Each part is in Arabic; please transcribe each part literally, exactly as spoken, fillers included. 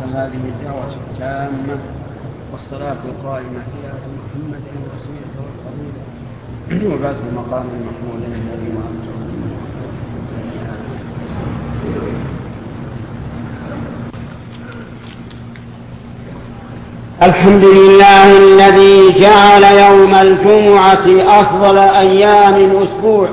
هذه الدعوة التامة والصلاة القائمة في آل محمد رسوله والفضيلة وبعث المقام المحمود الذي وأنتم. الحمد لله الذي جعل يوم الجمعة أفضل أيام الأسبوع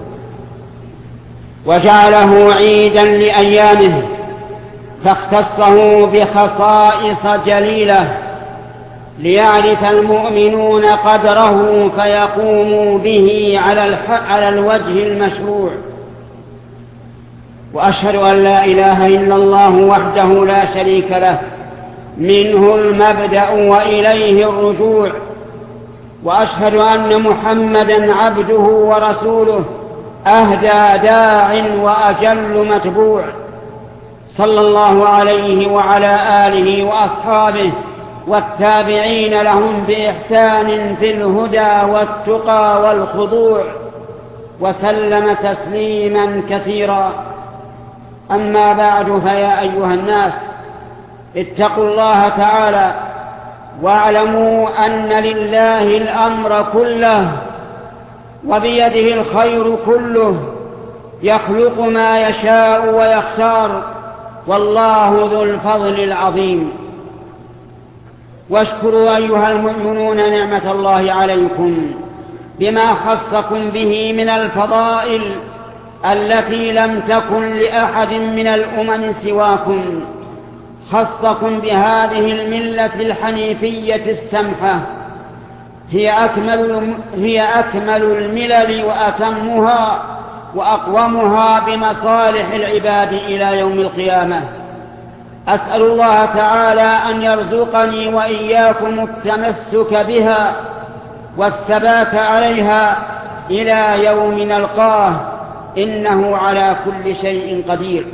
وجعله عيدا لأيامه، فاختصه بخصائص جليلة ليعرف المؤمنون قدره فيقوموا به على الوجه المشروع. وأشهد أن لا إله إلا الله وحده لا شريك له، منه المبدأ وإليه الرجوع. وأشهد أن محمدا عبده ورسوله، أهدى داع وأجل متبوع، صلى الله عليه وعلى آله وأصحابه والتابعين لهم بإحسان في الهدى والتقى والخضوع، وسلم تسليما كثيرا. أما بعد، فيا أيها الناس، اتقوا الله تعالى واعلموا أن لله الأمر كله وبيده الخير كله، يخلق ما يشاء ويختار، والله ذو الفضل العظيم. واشكروا أيها المؤمنون نعمة الله عليكم بما خصكم به من الفضائل التي لم تكن لأحد من الأمم سواكم. خصكم بهذه الملة الحنيفية السمحة، هي أكمل, هي أكمل الملل وأتمها وأقومها بمصالح العباد إلى يوم القيامة. أسأل الله تعالى أن يرزقني وإياكم التمسك بها والثبات عليها إلى يوم نلقاه، إنه على كل شيء قدير.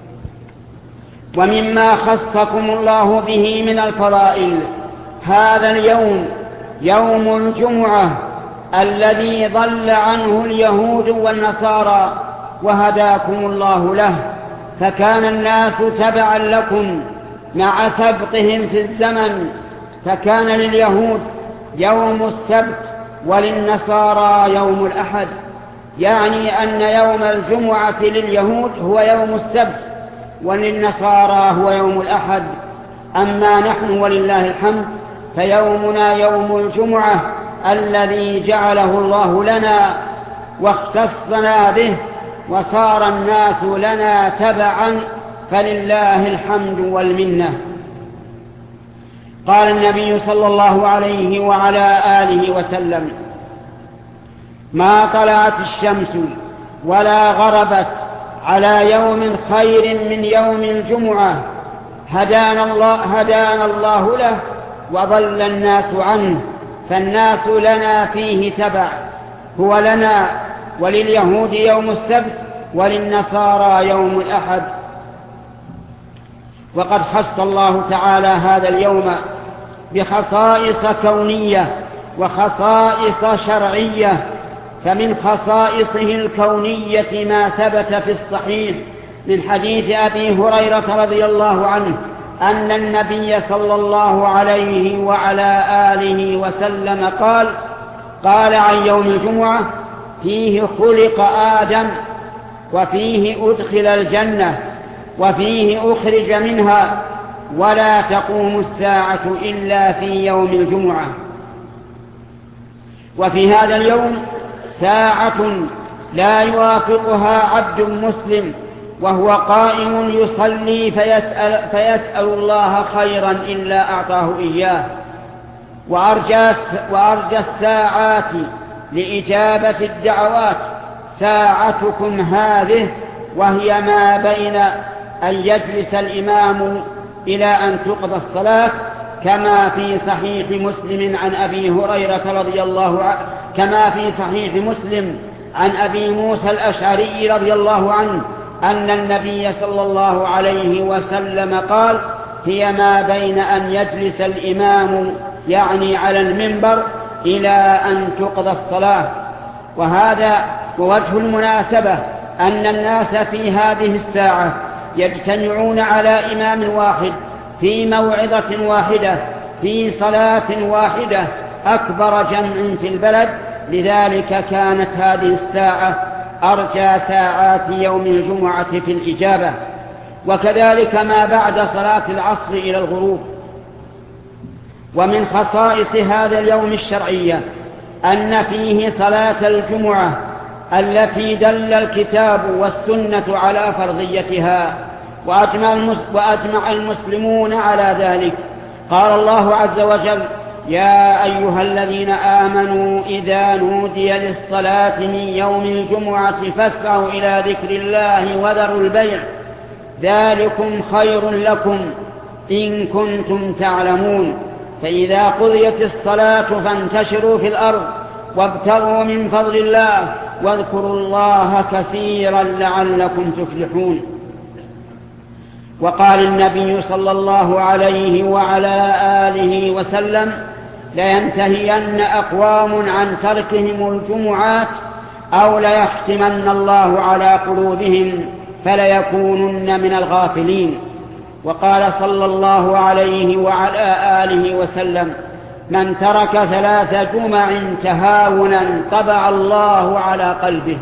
ومما خصكم الله به من الفضائل هذا اليوم، يوم الجمعة، الذي ضل عنه اليهود والنصارى وهداكم الله له، فكان الناس تبعا لكم مع سبقهم في الزمن، فكان لليهود يوم السبت وللنصارى يوم الأحد، يعني أن يوم الجمعة لليهود هو يوم السبت وللنصارى هو يوم الأحد. أما نحن ولله الحمد فيومنا يوم الجمعة الذي جعله الله لنا واختصنا به، وصار الناس لنا تبعا، فلله الحمد والمنة. قال النبي صلى الله عليه وعلى آله وسلم: ما طلعت الشمس ولا غربت على يوم خير من يوم الجمعة هدانا الله, هدانا الله له وضل الناس عنه، فالناس لنا فيه تبع، هو لنا ولليهود يوم السبت وللنصارى يوم الأحد. وقد خص الله تعالى هذا اليوم بخصائص كونية وخصائص شرعية. فمن خصائصه الكونية ما ثبت في الصحيح من حديث أبي هريرة رضي الله عنه أن النبي صلى الله عليه وعلى آله وسلم قال: قال عن يوم الجمعة: فيه خلق آدم، وفيه أدخل الجنة، وفيه أخرج منها، ولا تقوم الساعة إلا في يوم الجمعة. وفي هذا اليوم ساعة لا يوافقها عبد مسلم وهو قائم يصلي فيسأل, فيسأل الله خيرا إلا أعطاه إياه. وأرجى, وأرجى الساعات لإجابة الدعوات ساعتكم هذه، وهي ما بين أن يجلس الإمام إلى أن تقضى الصلاة، كما في صحيح مسلم عن أبي هريرة رضي الله عنه كما في صحيح مسلم عن أبي موسى الأشعري رضي الله عنه أن النبي صلى الله عليه وسلم قال: هي ما بين أن يجلس الإمام يعني على المنبر إلى أن تقضى الصلاة. وهذا ووجه المناسبة أن الناس في هذه الساعة يجتمعون على إمام واحد في موعظة واحدة في صلاة واحدة أكبر جمع في البلد، لذلك كانت هذه الساعة أرجى ساعات يوم الجمعة في الإجابة. وكذلك ما بعد صلاة العصر إلى الغروب. ومن خصائص هذا اليوم الشرعية أن فيه صلاة الجمعة التي دل الكتاب والسنة على فرضيتها، وأجمع المسلمون على ذلك. قال الله عز وجل: يا أيها الذين آمنوا إذا نودي للصلاة من يوم الجمعة فاسعوا إلى ذكر الله وذروا البيع ذلكم خير لكم إن كنتم تعلمون. فإذا قضيت الصلاة فانتشروا في الأرض وابتغوا من فضل الله واذكروا الله كثيرا لعلكم تفلحون. وقال النبي صلى الله عليه وعلى آله وسلم: لينتهين أقوام عن تركهم الجمعات أو ليختمن الله على قلوبهم فليكونن من الغافلين. وقال صلى الله عليه وعلى آله وسلم: من ترك ثلاث جمع تهاونا طبع الله على قلبه.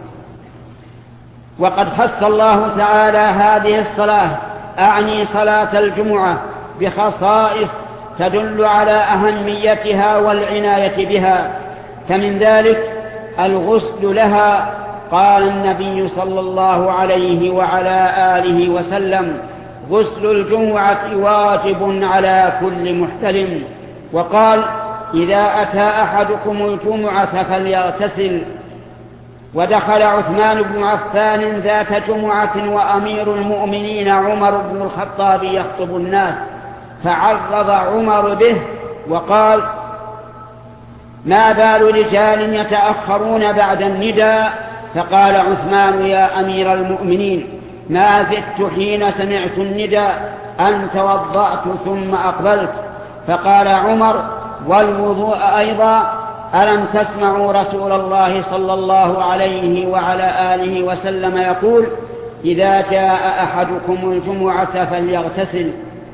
وقد خص الله تعالى هذه الصلاة، أعني صلاة الجمعة، بخصائص تدل على أهميتها والعناية بها، فمن ذلك الغسل لها. قال النبي صلى الله عليه وعلى آله وسلم: غسل الجمعة واجب على كل محتلم. وقال: إذا أتى أحدكم الجمعة فليغتسل. ودخل عثمان بن عفان ذات جمعة وأمير المؤمنين عمر بن الخطاب يخطب الناس، فعرض عمر به وقال: ما بال رجال يتأخرون بعد النداء؟ فقال عثمان: يا أمير المؤمنين، ما زدت حين سمعت النداء أن توضأت ثم أقبلت. فقال عمر: والوضوء أيضا؟ ألم تسمعوا رسول الله صلى الله عليه وعلى آله وسلم يقول: إذا جاء أحدكم الجمعة فليغتسل.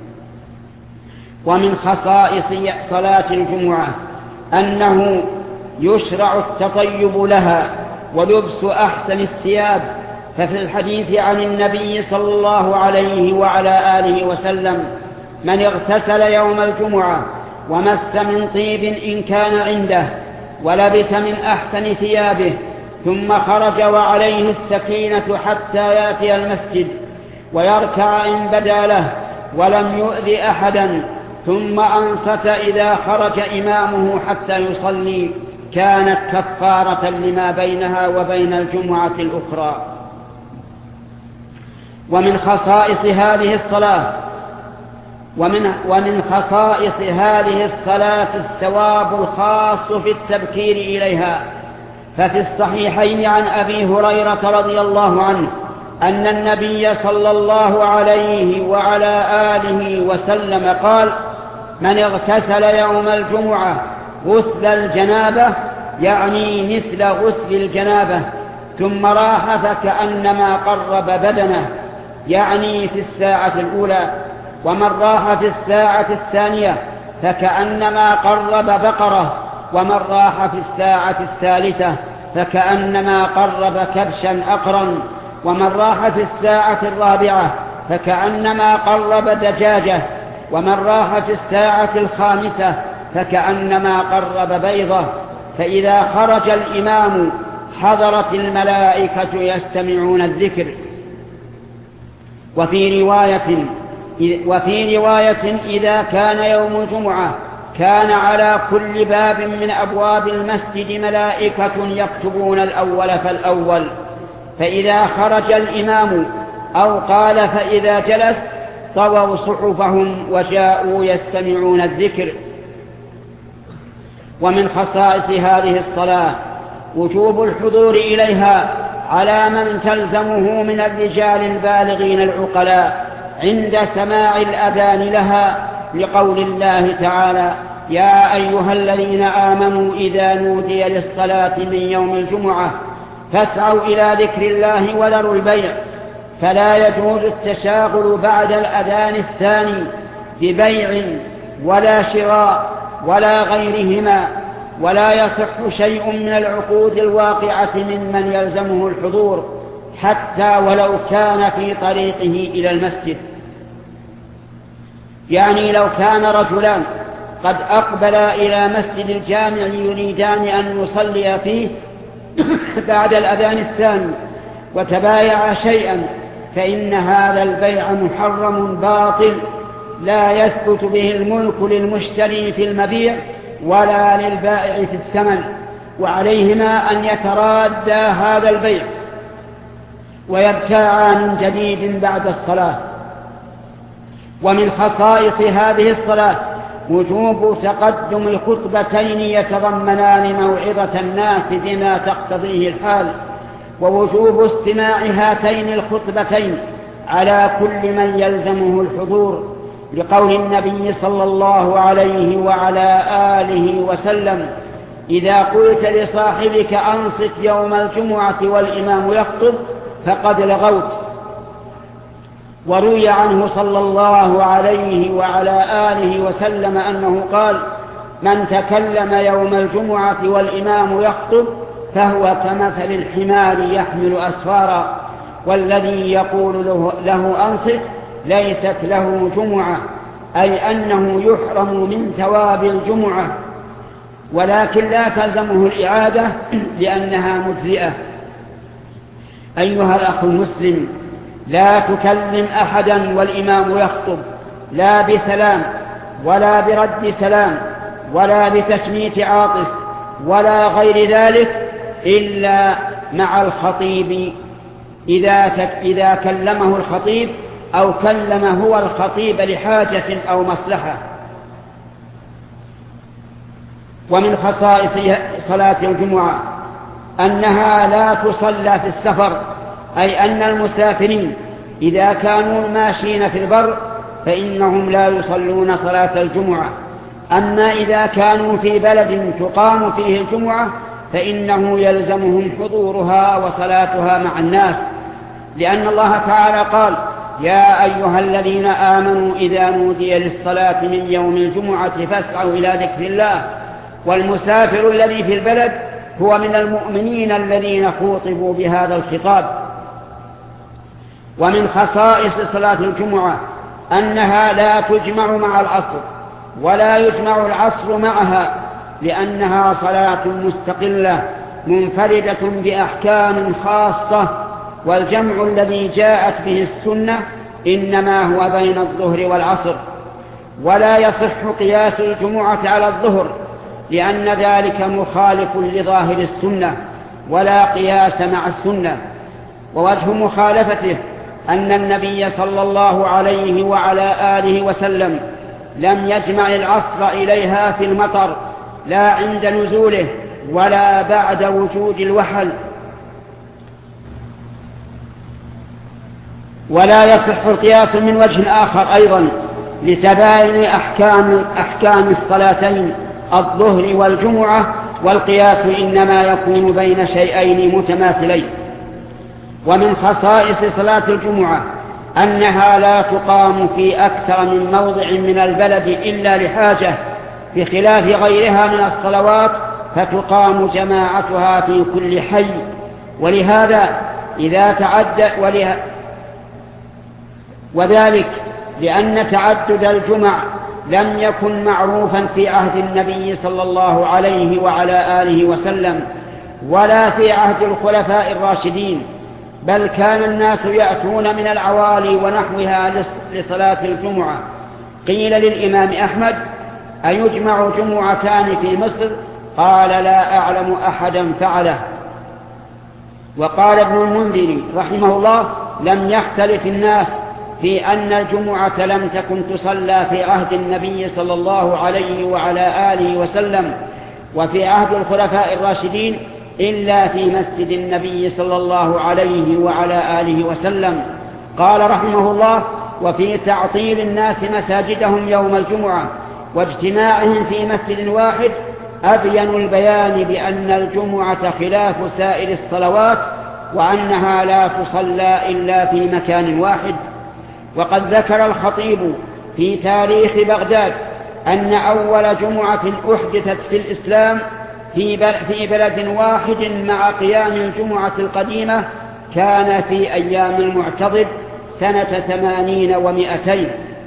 ومن خصائص صلاة الجمعة أنه يشرع التطيب لها ولبس أحسن الثياب، ففي الحديث عن النبي صلى الله عليه وعلى آله وسلم: من اغتسل يوم الجمعة ومس من طيب إن كان عنده ولبس من أحسن ثيابه ثم خرج وعليه السكينة حتى يأتي المسجد ويركع إن بدا له ولم يؤذي أحدا ثم أنصت إذا خرج إمامه حتى يصلي، كانت كفارة لما بينها وبين الجمعة الأخرى. ومن خصائص هذه الصلاة ومن, ومن خصائص هذه الصلاة الثواب الخاص في التبكير إليها. ففي الصحيحين عن أبي هريرة رضي الله عنه أن النبي صلى الله عليه وعلى آله وسلم قال: من اغتسل يوم الجمعة غسل الجنابة، يعني مثل غسل الجنابة، ثم راح فكأنما قرب بدنه، يعني في الساعة الأولى، ومن راح في الساعة الثانية فكأنما قرب بقرة، ومن راح في الساعة الثالثة فكأنما قرب كبشا أقرا، ومن راح في الساعة الرابعة فكأنما قرب دجاجة، ومن راح في الساعة الخامسة فكأنما قرب بيضة. فإذا خرج الإمام حضرت الملائكة يستمعون الذكر. وفي رواية وفي رواية إذا كان يوم الجمعة كان على كل باب من أبواب المسجد ملائكة يكتبون الأول فالأول، فإذا خرج الإمام أو قال فإذا جلس طووا صحفهم وجاءوا يستمعون الذكر. ومن خصائص هذه الصلاة وجوب الحضور إليها على من تلزمه من الرجال البالغين العقلاء عند سماع الأذان لها، لقول الله تعالى: يا أيها الذين آمنوا إذا نودي للصلاة من يوم الجمعة فاسعوا إلى ذكر الله وذروا البيع. فلا يجوز التشاغل بعد الأذان الثاني ببيع ولا شراء ولا غيرهما، ولا يصح شيء من العقود الواقعة ممن يلزمه الحضور حتى ولو كان في طريقه إلى المسجد. يعني لو كان رجلان قد أقبلا إلى مسجد الجامع يريدان أن يصليا فيه بعد الأذان الثاني وتبايعا شيئا، فإن هذا البيع محرم باطل لا يثبت به الملك للمشتري في المبيع ولا للبائع في الثمن، وعليهما أن يترادا هذا البيع ويبتاعا من جديد بعد الصلاة. ومن خصائص هذه الصلاة وجوب تقدم الخطبتين يتضمنان موعظة الناس بما تقتضيه الحال، ووجوب استماع هاتين الخطبتين على كل من يلزمه الحضور، لقول النبي صلى الله عليه وعلى آله وسلم: إذا قلت لصاحبك أنصت يوم الجمعة والإمام يخطب فقد لغوت. وروي عنه صلى الله عليه وعلى آله وسلم أنه قال: من تكلم يوم الجمعة والإمام يخطب فهو كمثل الحمار يحمل أسفارا، والذي يقول له, له أنصت ليست له جمعة، أي أنه يحرم من ثواب الجمعة، ولكن لا تلزمه الإعادة لأنها مجزئة. أيها الأخ المسلم، لا تكلم أحدا والإمام يخطب، لا بسلام ولا برد سلام ولا بتشميت عاطس ولا غير ذلك، إلا مع الخطيب إذا, إذا كلمه الخطيب أو كلم هو الخطيب لحاجة أو مصلحة. ومن خصائص صلاة الجمعة أنها لا تصلى في السفر، أي أن المسافرين إذا كانوا ماشين في البر فإنهم لا يصلون صلاة الجمعة، أما إذا كانوا في بلد تقام فيه الجمعة فإنه يلزمهم حضورها وصلاتها مع الناس، لأن الله تعالى قال: يا أيها الذين آمنوا إذا نودي للصلاة من يوم الجمعة فاسعوا إلى ذكر الله. والمسافر الذي في البلد هو من المؤمنين الذين خوطبوا بهذا الخطاب. ومن خصائص صلاة الجمعة أنها لا تجمع مع العصر ولا يجمع العصر معها، لأنها صلاة مستقلة منفردة بأحكام خاصة، والجمع الذي جاءت به السنة إنما هو بين الظهر والعصر. ولا يصح قياس الجمعة على الظهر، لأن ذلك مخالف لظاهر السنة، ولا قياس مع السنة. ووجه مخالفته أن النبي صلى الله عليه وعلى آله وسلم لم يجمع العصر إليها في المطر، لا عند نزوله ولا بعد وجود الوحل. ولا يصح القياس من وجه آخر أيضا لتباين أحكام, أحكام الصلاتين الظهر والجمعة، والقياس إنما يكون بين شيئين متماثلين. ومن خصائص صلاة الجمعة أنها لا تقام في أكثر من موضع من البلد إلا لحاجة، بخلاف غيرها من الصلوات فتقام جماعتها في كل حي. ولهذا إذا تعدد وله وذلك لأن تعدد الجمع لم يكن معروفا في عهد النبي صلى الله عليه وعلى آله وسلم ولا في عهد الخلفاء الراشدين، بل كان الناس يأتون من العوالي ونحوها لصلاة الجمعة. قيل للإمام أحمد: أيجمع جمعتان في مصر؟ قال: لا أعلم أحدا فعله. وقال ابن المنذر رحمه الله: لم يختلف الناس في أن الجمعة لم تكن تصلى في عهد النبي صلى الله عليه وعلى آله وسلم وفي عهد الخلفاء الراشدين إلا في مسجد النبي صلى الله عليه وعلى آله وسلم. قال رحمه الله: وفي تعطيل الناس مساجدهم يوم الجمعة واجتماعهم في مسجد واحد أبين البيان بأن الجمعة خلاف سائر الصلوات، وأنها لا تصلى إلا في مكان واحد. وقد ذكر الخطيب في تاريخ بغداد أن أول جمعة أحدثت في الإسلام في بلد واحد مع قيام الجمعة القديمة كان في أيام المعتضد سنة ثمانين ومائتين،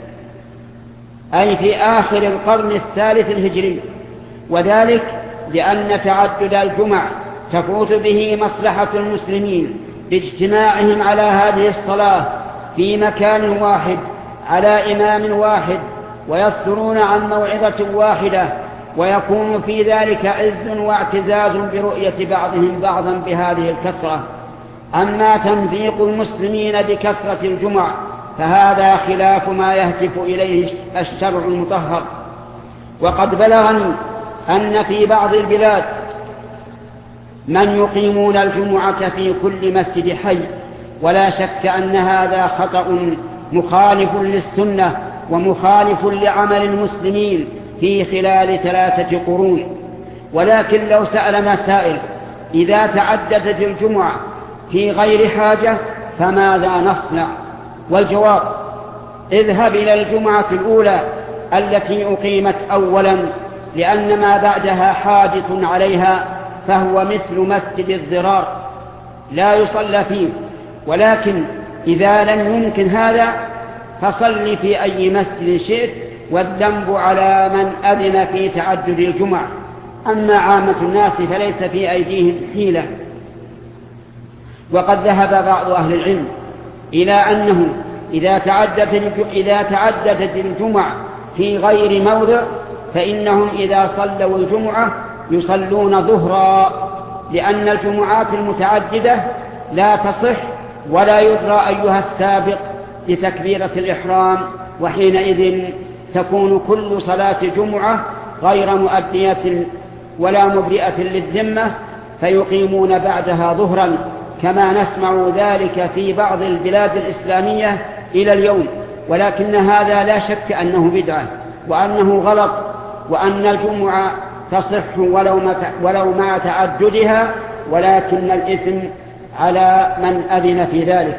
أي في آخر القرن الثالث الهجري، وذلك لأن تعدد الجمع تفوت به مصلحة المسلمين باجتماعهم على هذه الصلاة في مكان واحد على إمام واحد، ويصدرون عن موعظة واحدة، ويكون في ذلك عز واعتزاز برؤية بعضهم بعضا بهذه الكثرة. أما تمزيق المسلمين بكثرة الجمع فهذا خلاف ما يهتف إليه الشرع المطهر. وقد بلغني أن في بعض البلاد من يقيمون الجمعة في كل مسجد حي، ولا شك أن هذا خطأ مخالف للسنة ومخالف لعمل المسلمين في خلال ثلاثة قرون. ولكن لو سألنا سائل إذا تعددت الجمعة في غير حاجة فماذا نصنع؟ والجواب: اذهب إلى الجمعة الأولى التي أقيمت أولا، لأن ما بعدها حادث عليها، فهو مثل مسجد الضرار لا يصلى فيه. ولكن إذا لم يمكن هذا فصل في أي مسجد شئت، والذنب على من أذن في تعدد الجمع. أما عامة الناس فليس في أيديهم حيلة. وقد ذهب بعض أهل العلم إلى أنه إذا تعددت إذا تعددت الجمع في غير موضع فإنهم إذا صلوا الجمعة يصلون ظهرا، لأن الجمعات المتعددة لا تصح ولا يدرى أيها السابق لتكبيرة الإحرام، وحينئذ تكون كل صلاة جمعة غير مؤدية ولا مبرئة للذمة، فيقيمون بعدها ظهرا، كما نسمع ذلك في بعض البلاد الإسلامية إلى اليوم. ولكن هذا لا شك أنه بدعة وأنه غلط، وأن الجمعة تصح ولو مع تعددها، ولكن الإثم على من أذن في ذلك.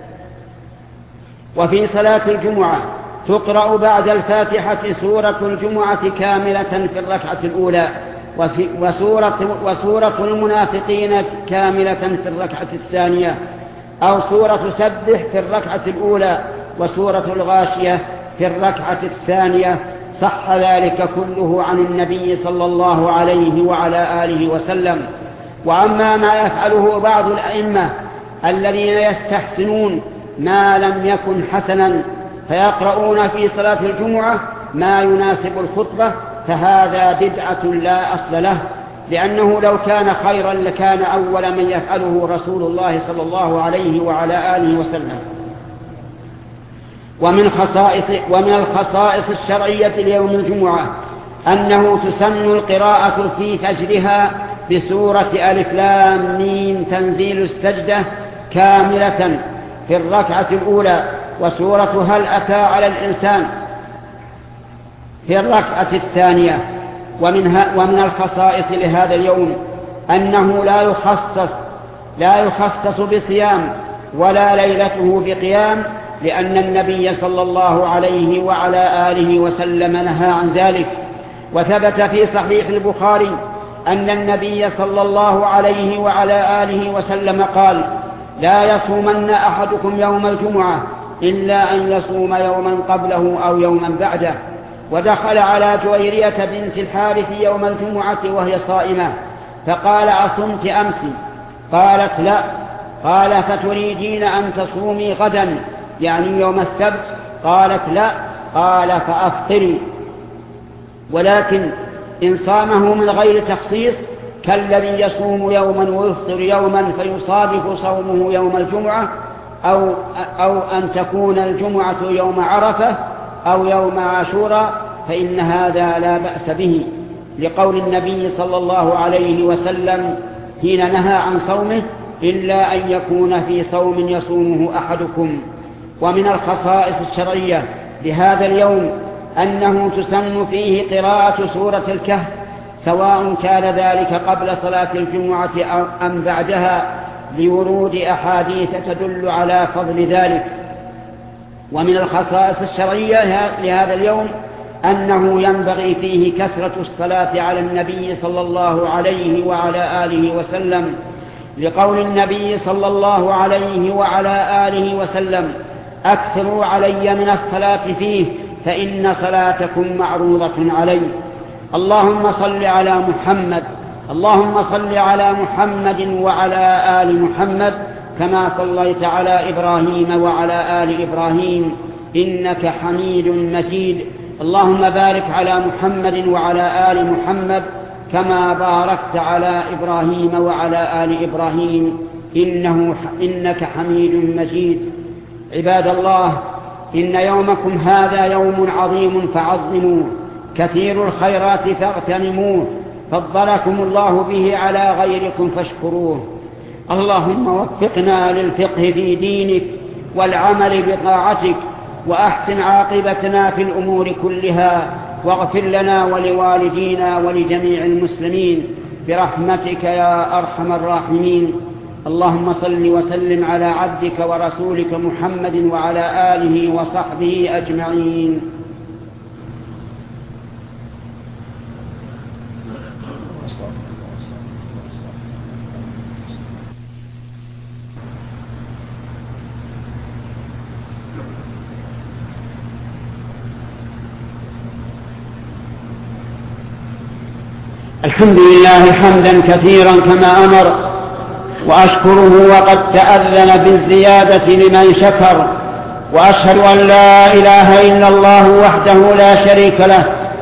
وفي صلاة الجمعة تقرأ بعد الفاتحة سورة الجمعة كاملة في الركعة الأولى، وسورة, وسورة المنافقين كاملة في الركعة الثانية، أو سورة سبح في الركعة الأولى وسورة الغاشية في الركعة الثانية. صح ذلك كله عن النبي صلى الله عليه وعلى آله وسلم. وأما ما يفعله بعض الأئمة الذين يستحسنون ما لم يكن حسنا فيقرؤون في صلاة الجمعة ما يناسب الخطبة، فهذا بدعة لا أصل له، لأنه لو كان خيرا لكان أول من يفعله رسول الله صلى الله عليه وعلى آله وسلم. ومن خصائص ومن الخصائص الشرعية ليوم الجمعة أنه تسن القراءة في فجرها بسورة ألف لام ميم تنزيل السجدة كاملة في الركعة الأولى، وسورة هل أتى على الإنسان في الركعة الثانية. ومنها ومن الخصائص لهذا اليوم أنه لا يخصص لا يخصص بصيام ولا ليلته بقيام، لأن النبي صلى الله عليه وعلى آله وسلم نهى عن ذلك. وثبت في صحيح البخاري أن النبي صلى الله عليه وعلى آله وسلم قال: لا يصومن أحدكم يوم الجمعة إلا أن يصوم يوما قبله أو يوما بعده. ودخل على جويرية بنت الحارث يوم الجمعة وهي صائمة فقال: أصمت أمس؟ قالت: لا. قال: فتريدين أن تصومي غدا يعني يوم السبت؟ قالت: لا. قال: فأفطري. ولكن إن صامه من غير تخصيص كالذي يصوم يوما ويفطر يوما فيصادف صومه يوم الجمعة، أو, أو أن تكون الجمعة يوم عرفة أو يوم عاشوراء، فإن هذا لا بأس به، لقول النبي صلى الله عليه وسلم حين نهى عن صومه: إلا أن يكون في صوم يصومه أحدكم. ومن الخصائص الشرعية لهذا اليوم أنه تسن فيه قراءة سورة الكهف، سواء كان ذلك قبل صلاة الجمعة أم بعدها، لورود أحاديث تدل على فضل ذلك. ومن الخصائص الشرعية لهذا اليوم أنه ينبغي فيه كثرة الصلاة على النبي صلى الله عليه وعلى آله وسلم، لقول النبي صلى الله عليه وعلى آله وسلم: أكثروا علي من الصلاة فيه فإن صلاتكم معروضة علي. اللهم صل على محمد اللهم صل على محمد وعلى آل محمد كما صليت على إبراهيم وعلى آل إبراهيم إنك حميد مجيد. اللهم بارك على محمد وعلى آل محمد كما باركت على إبراهيم وعلى آل إبراهيم إنه إنك حميد مجيد. عباد الله، إن يومكم هذا يوم عظيم فعظموه، كثير الخيرات فاغتنموه، فضلكم الله به على غيركم فاشكروه. اللهم وفقنا للفقه في دينك والعمل بطاعتك، وأحسن عاقبتنا في الأمور كلها، واغفر لنا ولوالدينا ولجميع المسلمين برحمتك يا أرحم الراحمين. اللهم صل وسلم على عبدك ورسولك محمد وعلى آله وصحبه أجمعين. الحمد لله حمدا كثيرا كما أمر، وأشكره وقد تأذن بالزيادة لمن شكر، وأشهد أن لا إله إلا الله وحده لا شريك له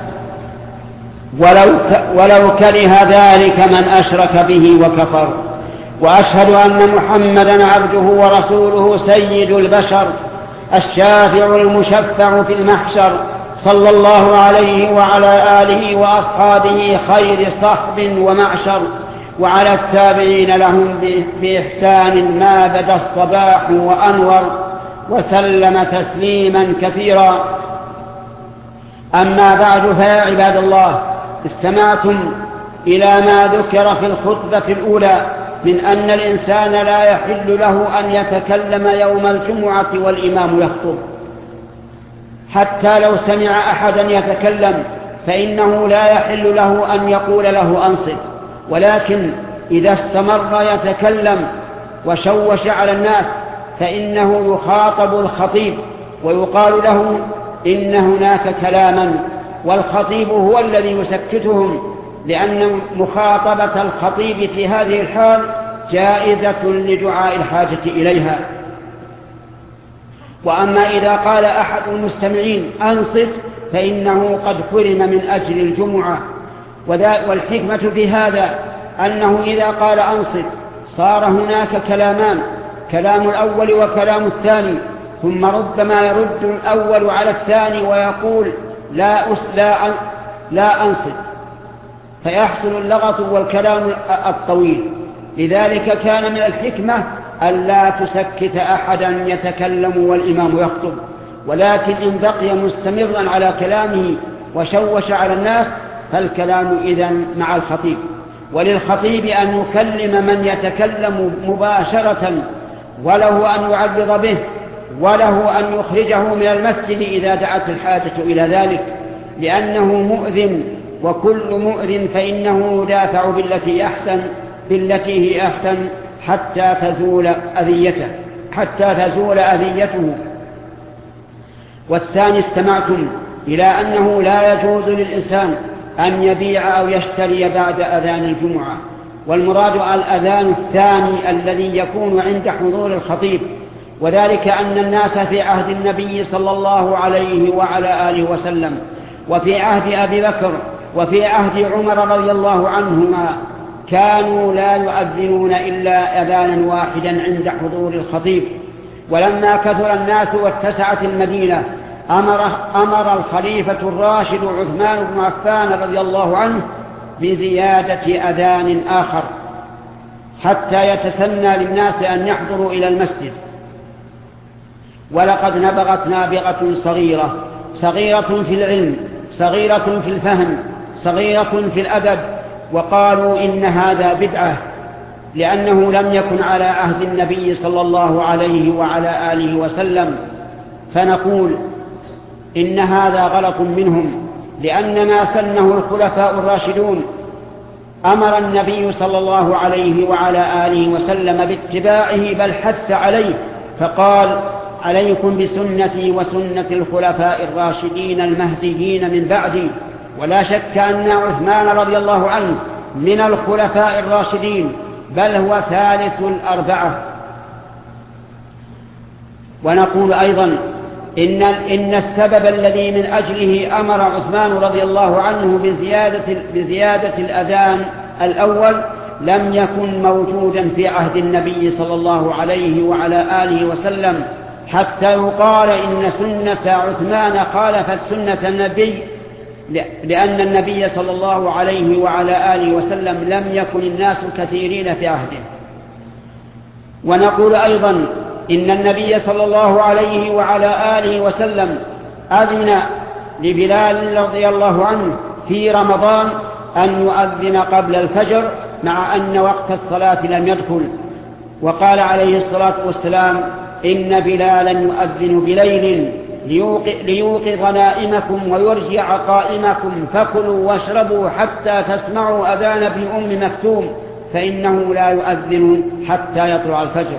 ولو, ولو كره ذلك من أشرك به وكفر، وأشهد أن محمدا عبده ورسوله سيد البشر الشافع المشفع في المحشر، صلى الله عليه وعلى آله وأصحابه خير صحب ومعشر، وعلى التابعين لهم بإحسان ما بدا الصباح وأنور، وسلم تسليما كثيرا. أما بعد، فيا عباد الله، استمعتم إلى ما ذكر في الخطبة الأولى من أن الإنسان لا يحل له أن يتكلم يوم الجمعة والإمام يخطب، حتى لو سمع أحدا يتكلم فإنه لا يحل له أن يقول له أنصت، ولكن إذا استمر يتكلم وشوش على الناس فإنه يخاطب الخطيب ويقال له إن هناك كلاما، والخطيب هو الذي يسكتهم، لأن مخاطبة الخطيب في هذه الحال جائزة لدعاء الحاجة إليها. وأما إذا قال أحد المستمعين أنصت فإنه قد حرم من أجر الجمعة. والحكمة في هذا أنه إذا قال أنصت صار هناك كلامان، كلام الأول وكلام الثاني، ثم ربما يرد الأول على الثاني ويقول لا, لا, لا أنصت، فيحصل اللغط والكلام الطويل. لذلك كان من الحكمة ألا تسكت أحدا يتكلم والإمام يخطب، ولكن إن بقي مستمرا على كلامه وشوش على الناس فالكلام إذن مع الخطيب. وللخطيب أن يكلم من يتكلم مباشرة، وله أن يعرض به، وله أن يخرجه من المسجد إذا دعت الحاجة إلى ذلك، لأنه مؤذن، وكل مؤذن فإنه يدافع بالتي أحسن بالتي هي أحسن حتى تزول أذيته حتى تزول أذيته. والثاني استمعتم إلى أنه لا يجوز للإنسان أن يبيع أو يشتري بعد أذان الجمعة، والمراد الأذان الثاني الذي يكون عند حضور الخطيب، وذلك أن الناس في عهد النبي صلى الله عليه وعلى آله وسلم، وفي عهد أبي بكر، وفي عهد عمر رضي الله عنهما كانوا لا يؤذنون إلا أذانا واحدا عند حضور الخطيب. ولما كثر الناس واتسعت المدينة أمر, أمر الخليفة الراشد عثمان بن عفان رضي الله عنه بزيادة أذان آخر حتى يتسنى للناس أن يحضروا إلى المسجد. ولقد نبغت نابغة صغيرة صغيرة في العلم، صغيرة في الفهم، صغيرة في الأدب، وقالوا إن هذا بدعة، لأنه لم يكن على عهد النبي صلى الله عليه وعلى آله وسلم، فنقول إن هذا غلط منهم، لأن ما سنه الخلفاء الراشدون أمر النبي صلى الله عليه وعلى آله وسلم باتباعه بل حث عليه، فقال: عليكم بسنتي وسنة الخلفاء الراشدين المهديين من بعدي. ولا شك أن عثمان رضي الله عنه من الخلفاء الراشدين، بل هو ثالث الأربعة. ونقول أيضا إن, إن السبب الذي من أجله أمر عثمان رضي الله عنه بزيادة, بزيادة الأذان الأول لم يكن موجودا في عهد النبي صلى الله عليه وعلى آله وسلم، حتى يقال إن سنة عثمان خالفت سنة النبي، لأن النبي صلى الله عليه وعلى آله وسلم لم يكن الناس كثيرين في عهده. ونقول أيضا إن النبي صلى الله عليه وعلى آله وسلم أذن لبلال رضي الله عنه في رمضان أن يؤذن قبل الفجر، مع أن وقت الصلاة لم يدخل، وقال عليه الصلاة والسلام: إن بلالا يؤذن بليل ليوقظ نائمكم ويرجع قائمكم، فكلوا واشربوا حتى تسمعوا أذان ابن أم مكتوم، فإنه لا يؤذن حتى يطلع الفجر.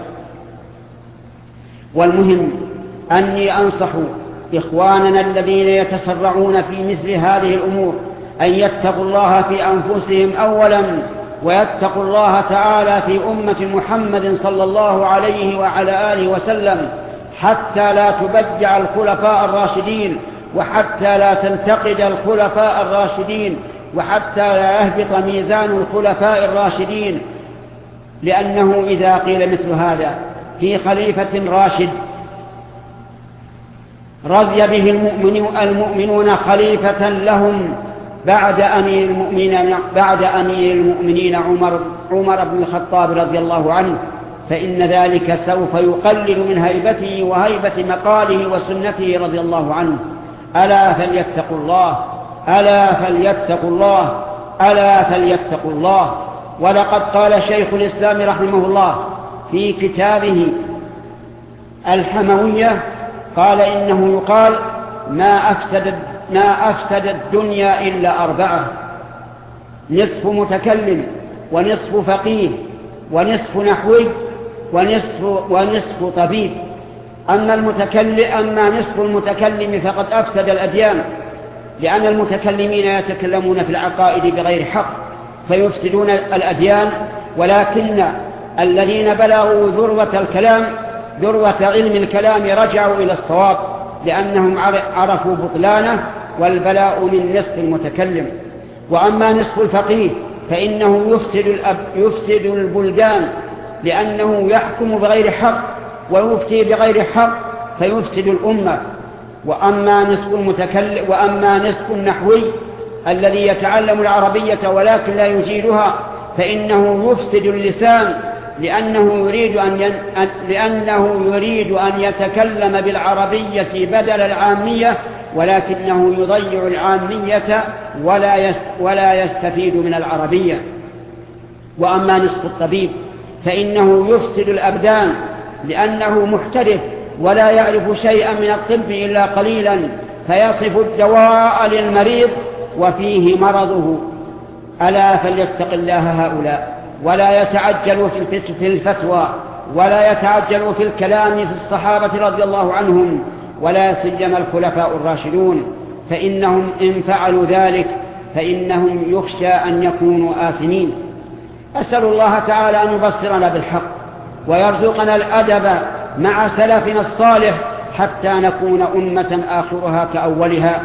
والمهم أني أنصح إخواننا الذين يتسرعون في مثل هذه الأمور أن يتقوا الله في أنفسهم أولا، ويتقوا الله تعالى في أمة محمد صلى الله عليه وعلى آله وسلم، حتى لا تبجع الخلفاء الراشدين، وحتى لا تنتقد الخلفاء الراشدين، وحتى لا يهبط ميزان الخلفاء الراشدين. لأنه إذا قيل مثل هذا في خليفة راشد رضي به المؤمنون خليفة لهم بعد أمير المؤمنين, بعد أمير المؤمنين عمر, عمر بن الخطاب رضي الله عنه، فإن ذلك سوف يقلل من هيبته وهيبة مقاله وسنته رضي الله عنه. ألا فليتقوا الله، ألا فليتقوا الله، ألا فليتقوا الله. ولقد قال شيخ الإسلام رحمه الله في كتابه الحموية، قال: إنه يقال ما أفسد, ما أفسد الدنيا إلا أربعة: نصف متكلم، ونصف فقيه، ونصف نحوي، ونصف, ونصف طبيب. أما, المتكلم أما نصف المتكلم فقد أفسد الأديان، لأن المتكلمين يتكلمون في العقائد بغير حق فيفسدون الأديان، ولكن الذين بلغوا ذروة الكلام ذروة علم الكلام رجعوا إلى الصواب، لأنهم عرفوا بطلانه، والبلاء من نصف المتكلم. وأما نصف الفقيه فإنه يفسد, الأب يفسد البلدان، لأنه يحكم بغير حق ويفتي بغير حق فيفسد الأمة. وأما نصف المتكلم وأما نصف النحوي الذي يتعلم العربية ولكن لا يجيدها فإنه يفسد اللسان، لأنه يريد أن ين... لأنه يريد أن يتكلم بالعربية بدل العامية، ولكنه يضيع العامية ولا يست... ولا يستفيد من العربية. وأما نصف الطبيب فإنه يفسد الأبدان، لأنه محترف ولا يعرف شيئا من الطب إلا قليلا، فيصف الدواء للمريض وفيه مرضه. ألا فليتق الله هؤلاء، ولا يتعجلوا في الفتوى، ولا يتعجلوا في الكلام في الصحابة رضي الله عنهم، ولا سيما الخلفاء الراشدون، فإنهم إن فعلوا ذلك فإنهم يخشى أن يكونوا آثمين. أسأل الله تعالى أن يبصرنا بالحق ويرزقنا الأدب مع سلفنا الصالح حتى نكون أمة آخرها كأولها.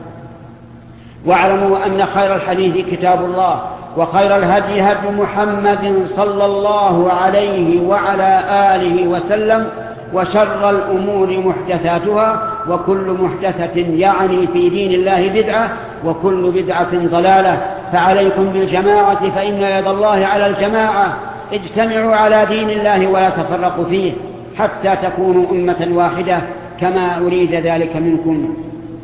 واعلموا أن خير الحديث كتاب الله، وخير الهدي هدي محمد صلى الله عليه وعلى آله وسلم، وشر الأمور محدثاتها، وكل محدثة يعني في دين الله بدعة، وكل بدعة ضلالة. فعليكم بالجماعة فإن يد الله على الجماعة. اجتمعوا على دين الله ولا تفرقوا فيه حتى تكونوا أمة واحدة كما أريد ذلك منكم.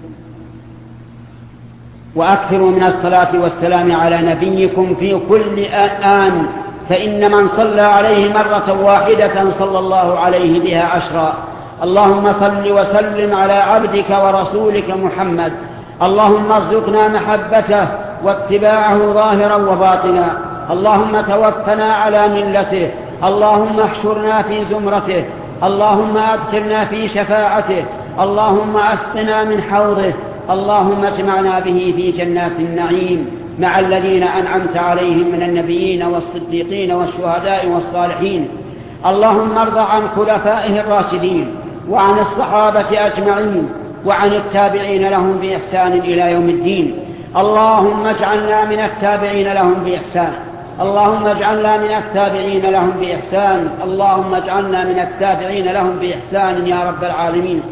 وأكثروا من الصلاة والسلام على نبيكم في كل آن، فإن من صلى عليه مرة واحدة صلى الله عليه بها عشرا. اللهم صل وسلم على عبدك ورسولك محمد. اللهم ارزقنا محبته واتباعه ظاهرا وباطنا. اللهم توفنا على ملته. اللهم احشرنا في زمرته. اللهم أدخلنا في شفاعته. اللهم أسقنا من حوضه. اللهم اجمعنا به في جنات النعيم مع الذين أنعمت عليهم من النبيين والصديقين والشهداء والصالحين. اللهم ارض عن خلفائه الراشدين وعن الصحابة أجمعين وعن التابعين لهم بإحسان إلى يوم الدين. اللهم اجعلنا من التابعين لهم بإحسان. اللهم اجعلنا من التابعين لهم بإحسان. اللهم اجعلنا من التابعين لهم بإحسان يا رب العالمين.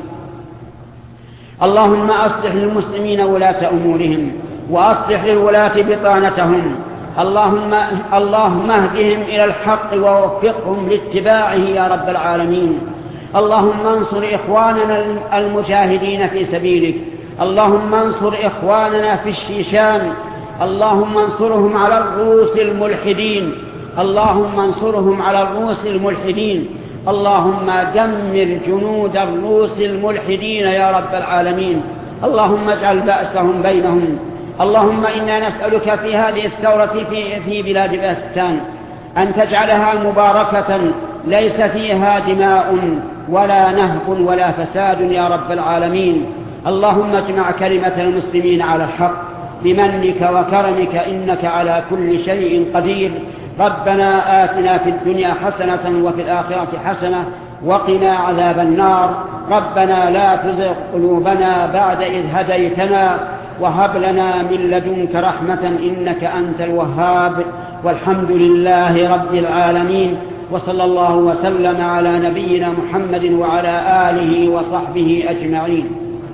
اللهم أصلح للمسلمين ولاة أمورهم وأصلح للولاة بطانتهم. اللهم, اللهم اهدهم إلى الحق ووفقهم لاتباعه يا رب العالمين. اللهم انصر إخواننا المجاهدين في سبيلك. اللهم انصر إخواننا في الشيشان. اللهم انصرهم على الروس الملحدين. اللهم انصرهم على الروس الملحدين. اللهم دمر جنود الروس الملحدين يا رب العالمين. اللهم اجعل بأسهم بينهم. اللهم إنا نسألك في هذه الثورة في, في بلاد باكستان أن تجعلها مباركة ليس فيها دماء ولا نهب ولا فساد يا رب العالمين. اللهم اجمع كلمة المسلمين على الحق بمنك وكرمك إنك على كل شيء قدير. ربنا آتنا في الدنيا حسنة وفي الآخرة حسنة وقنا عذاب النار. ربنا لا تزغ قلوبنا بعد إذ هديتنا وهب لنا من لدنك رحمة إنك أنت الوهاب. والحمد لله رب العالمين، وصلى الله وسلم على نبينا محمد وعلى آله وصحبه أجمعين.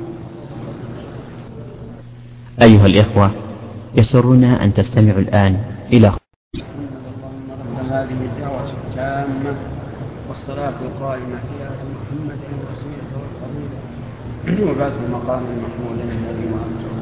أيها الإخوة، يسرنا أن تستمعوا الآن إلى هذه الدعوة التامة والصلاة القائمة في آل محمد رسولك والفضيلة وبعث المقام المحمود الذي وأنتم.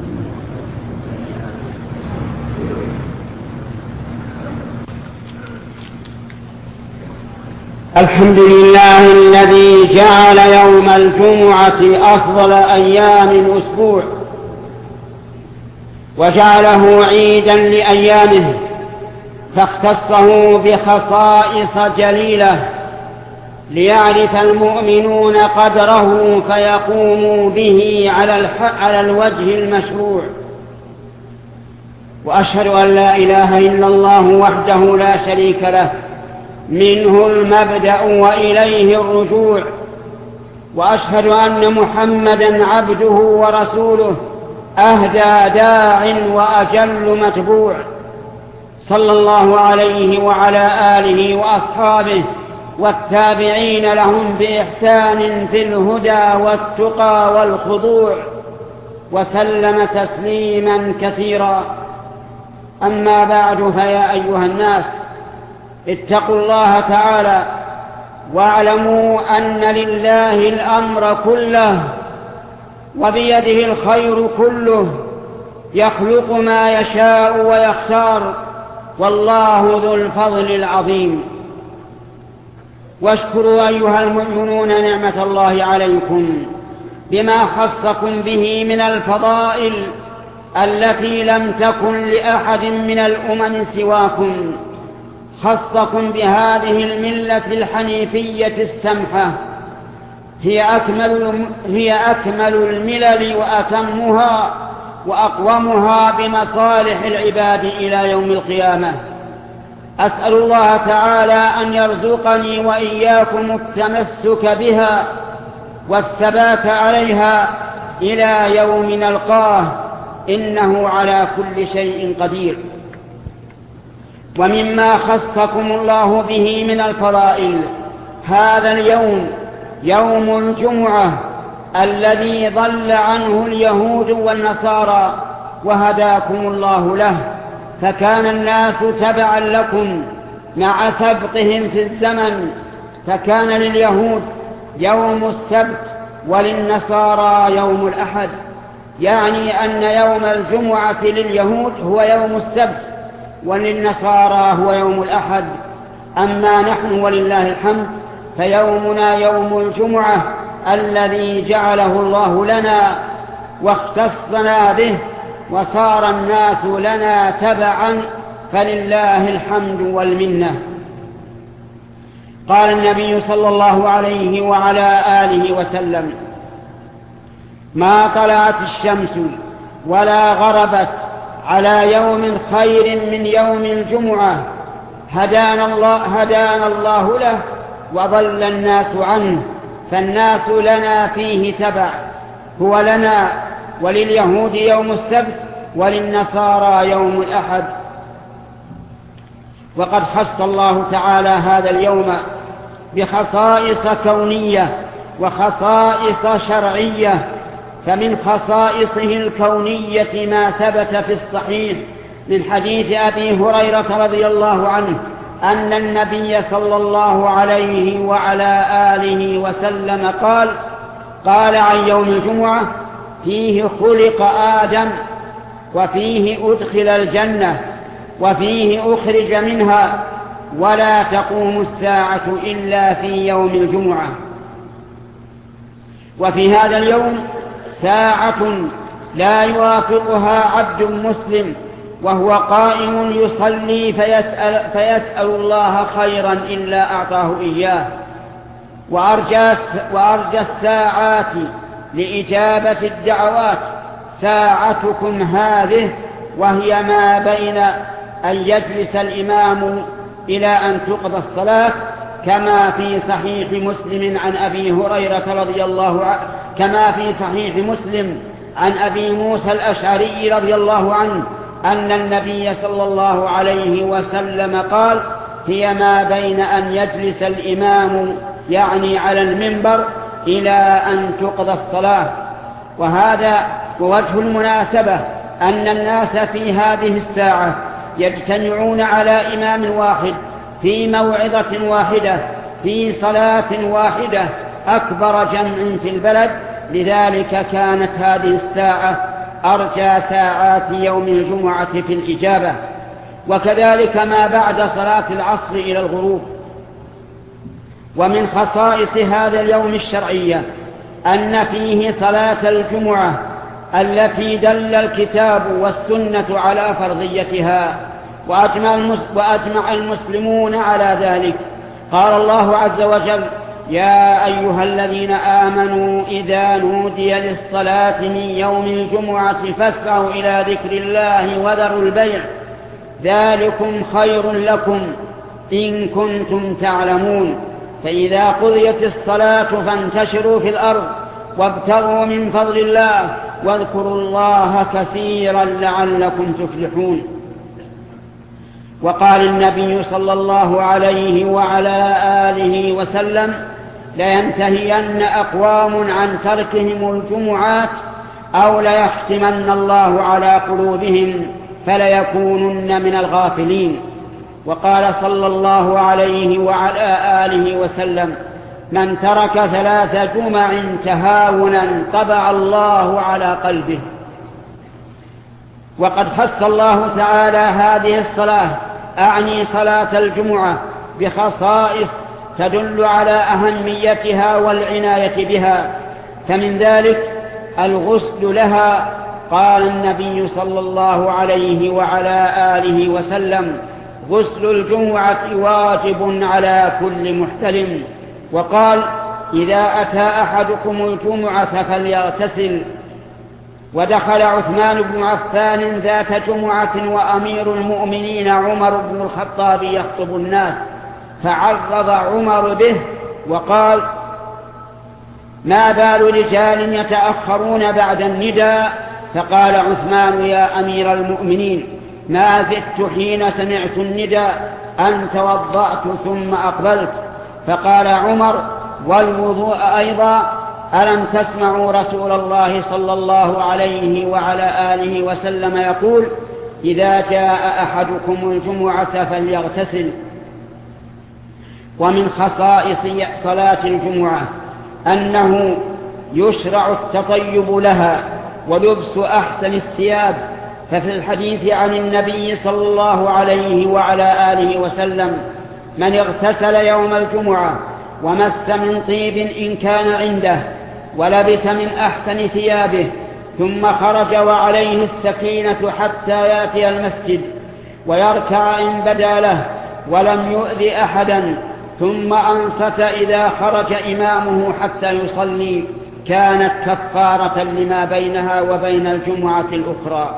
الحمد لله الذي جعل يوم الجمعة أفضل أيام الأسبوع وجعله عيدا لأيامه، فاختصه بخصائص جليلة ليعرف المؤمنون قدره فيقوموا به على الوجه المشروع. وأشهد أن لا إله إلا الله وحده لا شريك له، منه المبدأ وإليه الرجوع. وأشهد أن محمدا عبده ورسوله، أهدى داع وأجل متبوع، صلى الله عليه وعلى آله وأصحابه والتابعين لهم بإحسان في الهدى والتقى والخضوع، وسلم تسليما كثيرا. أما بعد، فيا أيها الناس، اتقوا الله تعالى واعلموا أن لله الأمر كله وبيده الخير كله، يخلق ما يشاء ويختار، والله ذو الفضل العظيم. واشكروا أيها المؤمنون نعمة الله عليكم بما خصكم به من الفضائل التي لم تكن لأحد من الأمم سواكم. خصكم بهذه الملة الحنيفية السمحة، هي أكمل, هي أكمل الملل وأتمها وأقومها بمصالح العباد إلى يوم القيامة. أسأل الله تعالى أن يرزقني وإياكم التمسك بها والثبات عليها إلى يوم نلقاه، إنه على كل شيء قدير. ومما خصكم الله به من الفضائل هذا اليوم، يوم الجمعة، الذي ضل عنه اليهود والنصارى وهداكم الله له، فكان الناس تبعا لكم مع سبقهم في الزمن، فكان لليهود يوم السبت وللنصارى يوم الأحد، يعني أن يوم الجمعة لليهود هو يوم السبت وللنصارى هو يوم الأحد. أما نحن ولله الحمد فيومنا يوم الجمعة، الذي جعله الله لنا واختصنا به، وصار الناس لنا تبعا، فلله الحمد والمنة. قال النبي صلى الله عليه وعلى آله وسلم: ما طلعت الشمس ولا غربت على يوم خير من يوم الجمعة هدانا الله, هدانا الله له وضل الناس عنه، فالناس لنا فيه تبع، هو لنا ولليهود يوم السبت وللنصارى يوم الأحد. وقد خص الله تعالى هذا اليوم بخصائص كونية وخصائص شرعية. فمن خصائصه الكونية ما ثبت في الصحيح من حديث أبي هريرة رضي الله عنه أن النبي صلى الله عليه وعلى آله وسلم قال قال عن يوم الجمعة: فيه خلق آدم، وفيه أدخل الجنة، وفيه أخرج منها، ولا تقوم الساعة إلا في يوم الجمعة. وفي هذا اليوم ساعة لا يوافقها عبد مسلم وهو قائم يصلي فيسأل, فيسأل الله خيرا إلا أعطاه إياه. وأرجى, وأرجى الساعات لإجابة الدعوات ساعتكم هذه، وهي ما بين أن يجلس الإمام إلى أن تقضى الصلاة، كما في صحيح مسلم عن أبي هريرة رضي الله عنه كما في صحيح مسلم عن أبي موسى الأشعري رضي الله عنه أن النبي صلى الله عليه وسلم قال: هي ما بين أن يجلس الإمام يعني على المنبر إلى أن تقضى الصلاة. وهذا ووجه المناسبة أن الناس في هذه الساعة يجتمعون على إمام واحد في موعظة واحدة في صلاة واحدة، أكبر جمع في البلد. لذلك كانت هذه الساعة أرجى ساعات يوم الجمعة في الإجابة. وكذلك ما بعد صلاة العصر إلى الغروب. ومن خصائص هذا اليوم الشرعية أن فيه صلاة الجمعة التي دل الكتاب والسنة على فرضيتها، وأجمع المسلمون على ذلك. قال الله عز وجل: يا أيها الذين آمنوا إذا نودي للصلاة من يوم الجمعة فاسعوا إلى ذكر الله وذروا البيع، ذلكم خير لكم إن كنتم تعلمون. فإذا قضيت الصلاة فانتشروا في الأرض وابتغوا من فضل الله واذكروا الله كثيرا لعلكم تفلحون. وقال النبي صلى الله عليه وعلى آله وسلم: لينتهين أقوام عن تركهم الجمعات أو ليختمن الله على قلوبهم فليكونن من الغافلين. وقال صلى الله عليه وعلى آله وسلم: من ترك ثلاث جمع تهاونا طبع الله على قلبه. وقد خص الله تعالى هذه الصلاة، أعني صلاة الجمعة، بخصائص تدل على أهميتها والعناية بها. فمن ذلك الغسل لها. قال النبي صلى الله عليه وعلى آله وسلم: غسل الجمعة واجب على كل محتلم. وقال: إذا أتى أحدكم الجمعة فليغتسل. ودخل عثمان بن عفان ذات جمعة وأمير المؤمنين عمر بن الخطاب يخطب الناس، فعرض عمر به وقال: ما بال رجال يتأخرون بعد النداء؟ فقال عثمان: يا أمير المؤمنين، ما زدت حين سمعت النداء أن توضأت ثم أقبلت. فقال عمر: والوضوء أيضا؟ ألم تسمعوا رسول الله صلى الله عليه وعلى آله وسلم يقول: إذا جاء أحدكم الجمعة فليغتسل. ومن خصائص صلاة الجمعة أنه يشرع التطيب لها ولبس أحسن الثياب. ففي الحديث عن النبي صلى الله عليه وعلى آله وسلم: من اغتسل يوم الجمعة ومس من طيب إن كان عنده، ولبس من أحسن ثيابه، ثم خرج وعليه السكينة حتى يأتي المسجد ويركع إن بدا له، ولم يؤذي أحدا، ثم أنصت إذا خرج إمامه حتى يصلي، كانت كفارة لما بينها وبين الجمعة الأخرى.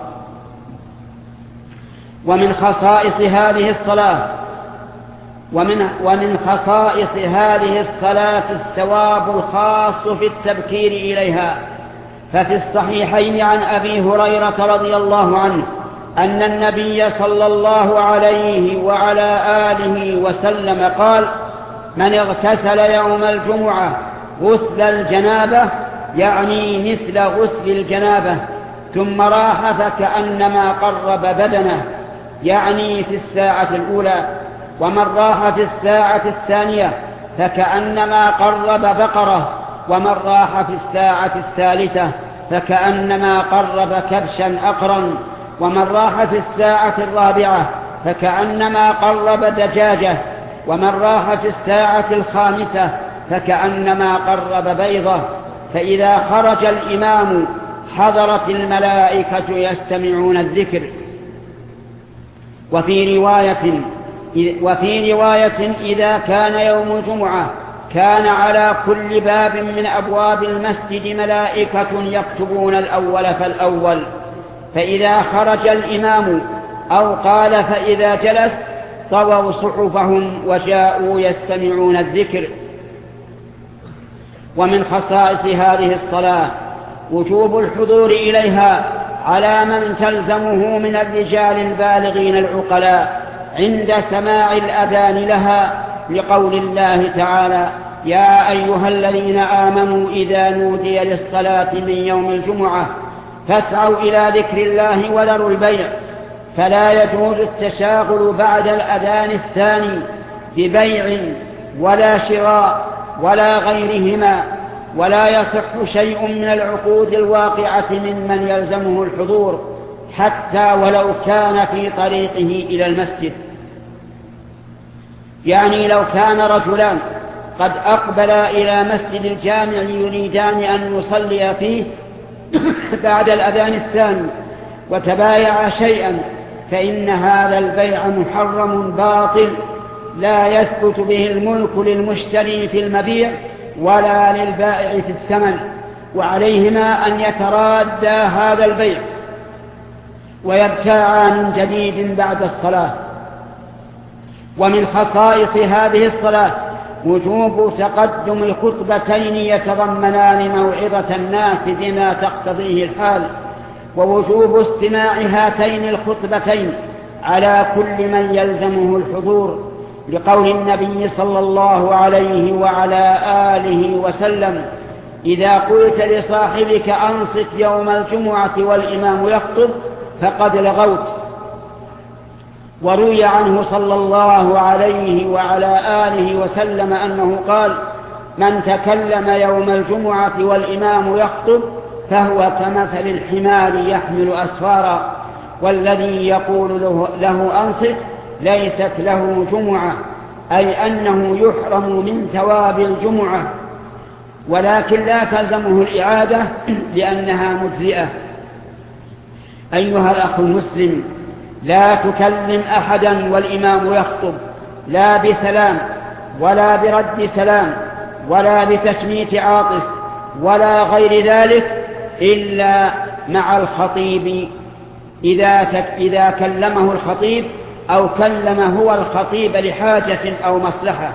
ومن خصائص هذه الصلاة ومن, ومن خصائص هذه الصلاة الثواب الخاص في التبكير إليها. ففي الصحيحين عن أبي هريرة رضي الله عنه أن النبي صلى الله عليه وعلى آله وسلم قال: من اغتسل يوم الجمعة غسل الجنابة، يعني مثل غسل الجنابة، ثم راح فكأنما قرب بدنه، يعني في الساعة الأولى، ومن راح في الساعة الثانية فكأنما قرب بقرة، ومن راح في الساعة الثالثة فكأنما قرب كبشا أقرا، ومن راح في الساعة الرابعة فكأنما قرب دجاجة، ومن راح في الساعة الخامسة فكأنما قرب بيضة. فإذا خرج الإمام حضرت الملائكة يستمعون الذكر. وفي رواية وفي رواية إذا كان يوم الجمعة كان على كل باب من أبواب المسجد ملائكة يكتبون الأول فالأول، فإذا خرج الإمام أو قال فإذا جلس طووا صحفهم وجاءوا يستمعون الذكر. ومن خصائص هذه الصلاة وجوب الحضور إليها على من تلزمه من الرجال البالغين العقلاء عند سماع الأذان لها، لقول الله تعالى: يا أيها الذين آمنوا إذا نودي للصلاة من يوم الجمعة فاسعوا إلى ذكر الله وذروا البيع. فلا يجوز التشاغل بعد الأذان الثاني ببيع ولا شراء ولا غيرهما، ولا يصح شيء من العقود الواقعة ممن يلزمه الحضور حتى ولو كان في طريقه إلى المسجد. يعني لو كان رجلان قد أقبلا إلى مسجد الجامع يريدان أن يصليا فيه بعد الأذان الثاني وتبايعا شيئا، فإن هذا البيع محرم باطل لا يثبت به الملك للمشتري في المبيع ولا للبائع في الثمن، وعليهما أن يترادى هذا البيع ويبتاعا من جديد بعد الصلاة. ومن خصائص هذه الصلاة وجوب تقدم الخطبتين يتضمنان موعظة الناس بما تقتضيه الحال، ووجوب استماع هاتين الخطبتين على كل من يلزمه الحضور، لقول النبي صلى الله عليه وعلى آله وسلم: إذا قلت لصاحبك أنصت يوم الجمعة والإمام يخطب فقد لغوت. وروي عنه صلى الله عليه وعلى آله وسلم أنه قال: من تكلم يوم الجمعة والإمام يخطب فهو كمثل الحمار يحمل أسفارا، والذي يقول له, له أنصت ليست له جمعة، أي أنه يحرم من ثواب الجمعة، ولكن لا تلزمه الإعادة لأنها مجزئة. أيها الأخ المسلم، لا تكلم أحدا والإمام يخطب، لا بسلام ولا برد سلام ولا بتشميت عاطس ولا غير ذلك، إلا مع الخطيب إذا, إذا كلمه الخطيب أو كلم هو الخطيب لحاجة أو مصلحة.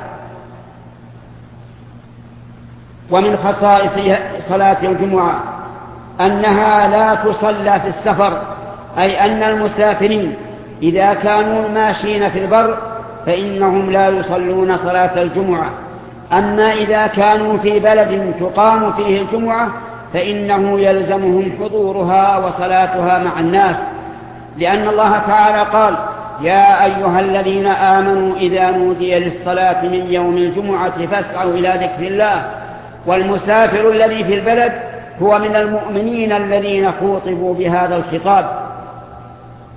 ومن خصائص صلاة الجمعة أنها لا تصلى في السفر، أي أن المسافرين إذا كانوا ماشين في البر فإنهم لا يصلون صلاة الجمعة، أما إذا كانوا في بلد تقام فيه الجمعة فإنه يلزمهم حضورها وصلاتها مع الناس، لأن الله تعالى قال: يا أيها الذين آمنوا إذا نودي للصلاة من يوم الجمعة فاسعوا إلى ذكر الله. والمسافر الذي في البلد هو من المؤمنين الذين خوطبوا بهذا الخطاب.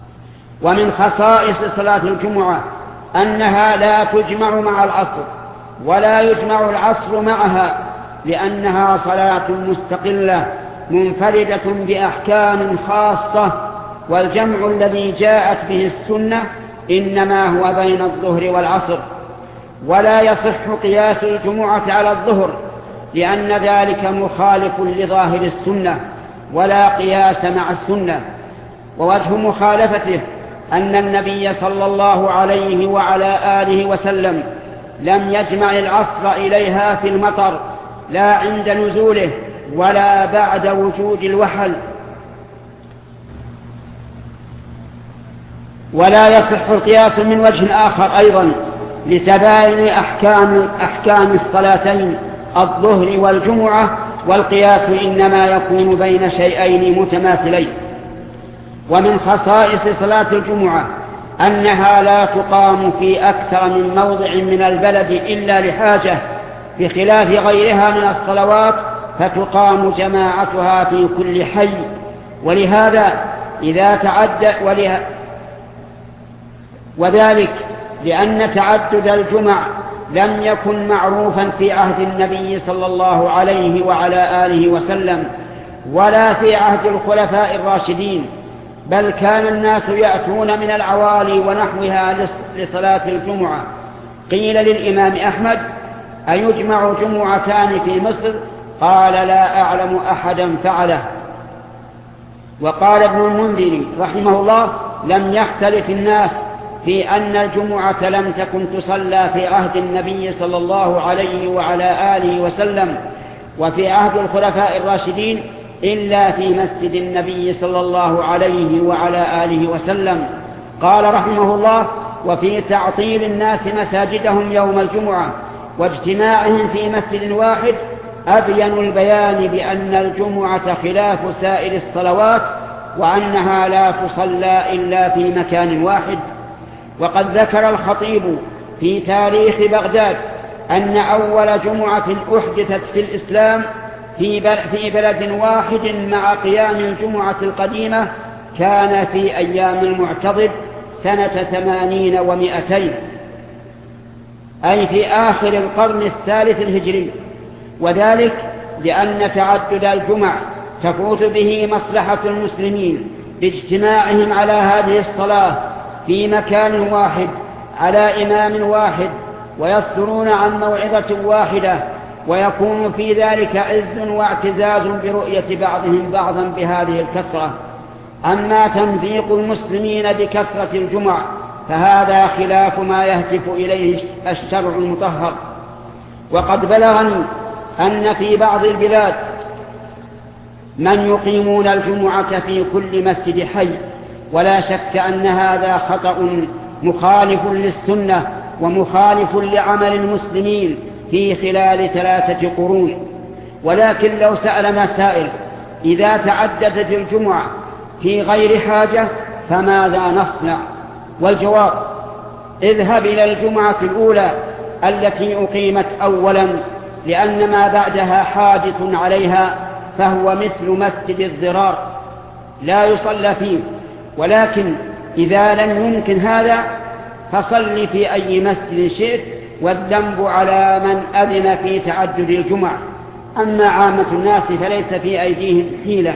ومن خصائص صلاة الجمعة أنها لا تجمع مع العصر، ولا يجمع العصر معها لأنها صلاة مستقلة منفردة بأحكام خاصة، والجمع الذي جاءت به السنة إنما هو بين الظهر والعصر. ولا يصح قياس الجمعة على الظهر لأن ذلك مخالف لظاهر السنة، ولا قياس مع السنة. ووجه مخالفته أن النبي صلى الله عليه وعلى آله وسلم لم يجمع العصر إليها في المطر لا عند نزوله ولا بعد وجود الوحل. ولا يصح القياس من وجه آخر أيضا لتباين أحكام, أحكام الصلاتين الظهر والجمعة، والقياس إنما يكون بين شيئين متماثلين. ومن خصائص صلاة الجمعة أنها لا تقام في أكثر من موضع من البلد إلا لحاجة، بخلاف غيرها من الصلوات فتقام جماعتها في كل حي. ولهذا إذا تعدى وله وذلك لأن تعدد الجمع لم يكن معروفا في عهد النبي صلى الله عليه وعلى آله وسلم ولا في عهد الخلفاء الراشدين، بل كان الناس يأتون من العوالي ونحوها لصلاة الجمعة. قيل للإمام أحمد: أيجمع جمعتان في مصر؟ قال: لا أعلم أحدا فعله. وقال ابن المنذر رحمه الله: لم يختلف الناس في أن الجمعة لم تكن تصلى في عهد النبي صلى الله عليه وعلى آله وسلم وفي عهد الخلفاء الراشدين إلا في مسجد النبي صلى الله عليه وعلى آله وسلم. قال رحمه الله: وفي تعطيل الناس مساجدهم يوم الجمعة واجتماعهم في مسجد واحد أبين البيان بأن الجمعة خلاف سائر الصلوات وأنها لا تصلى إلا في مكان واحد. وقد ذكر الخطيب في تاريخ بغداد أن أول جمعة أحدثت في الإسلام في بلد واحد مع قيام الجمعة القديمة كان في أيام المعتضد سنة ثمانين ومائتين، أي في آخر القرن الثالث الهجري، وذلك لأن تعدد الجمع تفوت به مصلحة المسلمين باجتماعهم على هذه الصلاة في مكان واحد على إمام واحد، ويصدرون عن موعظة واحدة، ويكون في ذلك عز واعتزاز برؤية بعضهم بعضا بهذه الكثرة. أما تمزيق المسلمين بكثرة الجمع فهذا خلاف ما يهتف إليه الشرع المطهر. وقد بلغني أن في بعض البلاد من يقيمون الجمعة في كل مسجد حي، ولا شك أن هذا خطأ مخالف للسنة ومخالف لعمل المسلمين في خلال ثلاثة قرون. ولكن لو سألنا سائل: إذا تعددت الجمعة في غير حاجة فماذا نصنع؟ والجواب: اذهب إلى الجمعة الأولى التي أقيمت أولا، لأن ما بعدها حادث عليها، فهو مثل مسجد الضرار لا يصلى فيه. ولكن إذا لم يمكن هذا فصل في أي مسجد شئت، والذنب على من أذن في تعدد الجمع. أما عامة الناس فليس في أيديهم حيلة.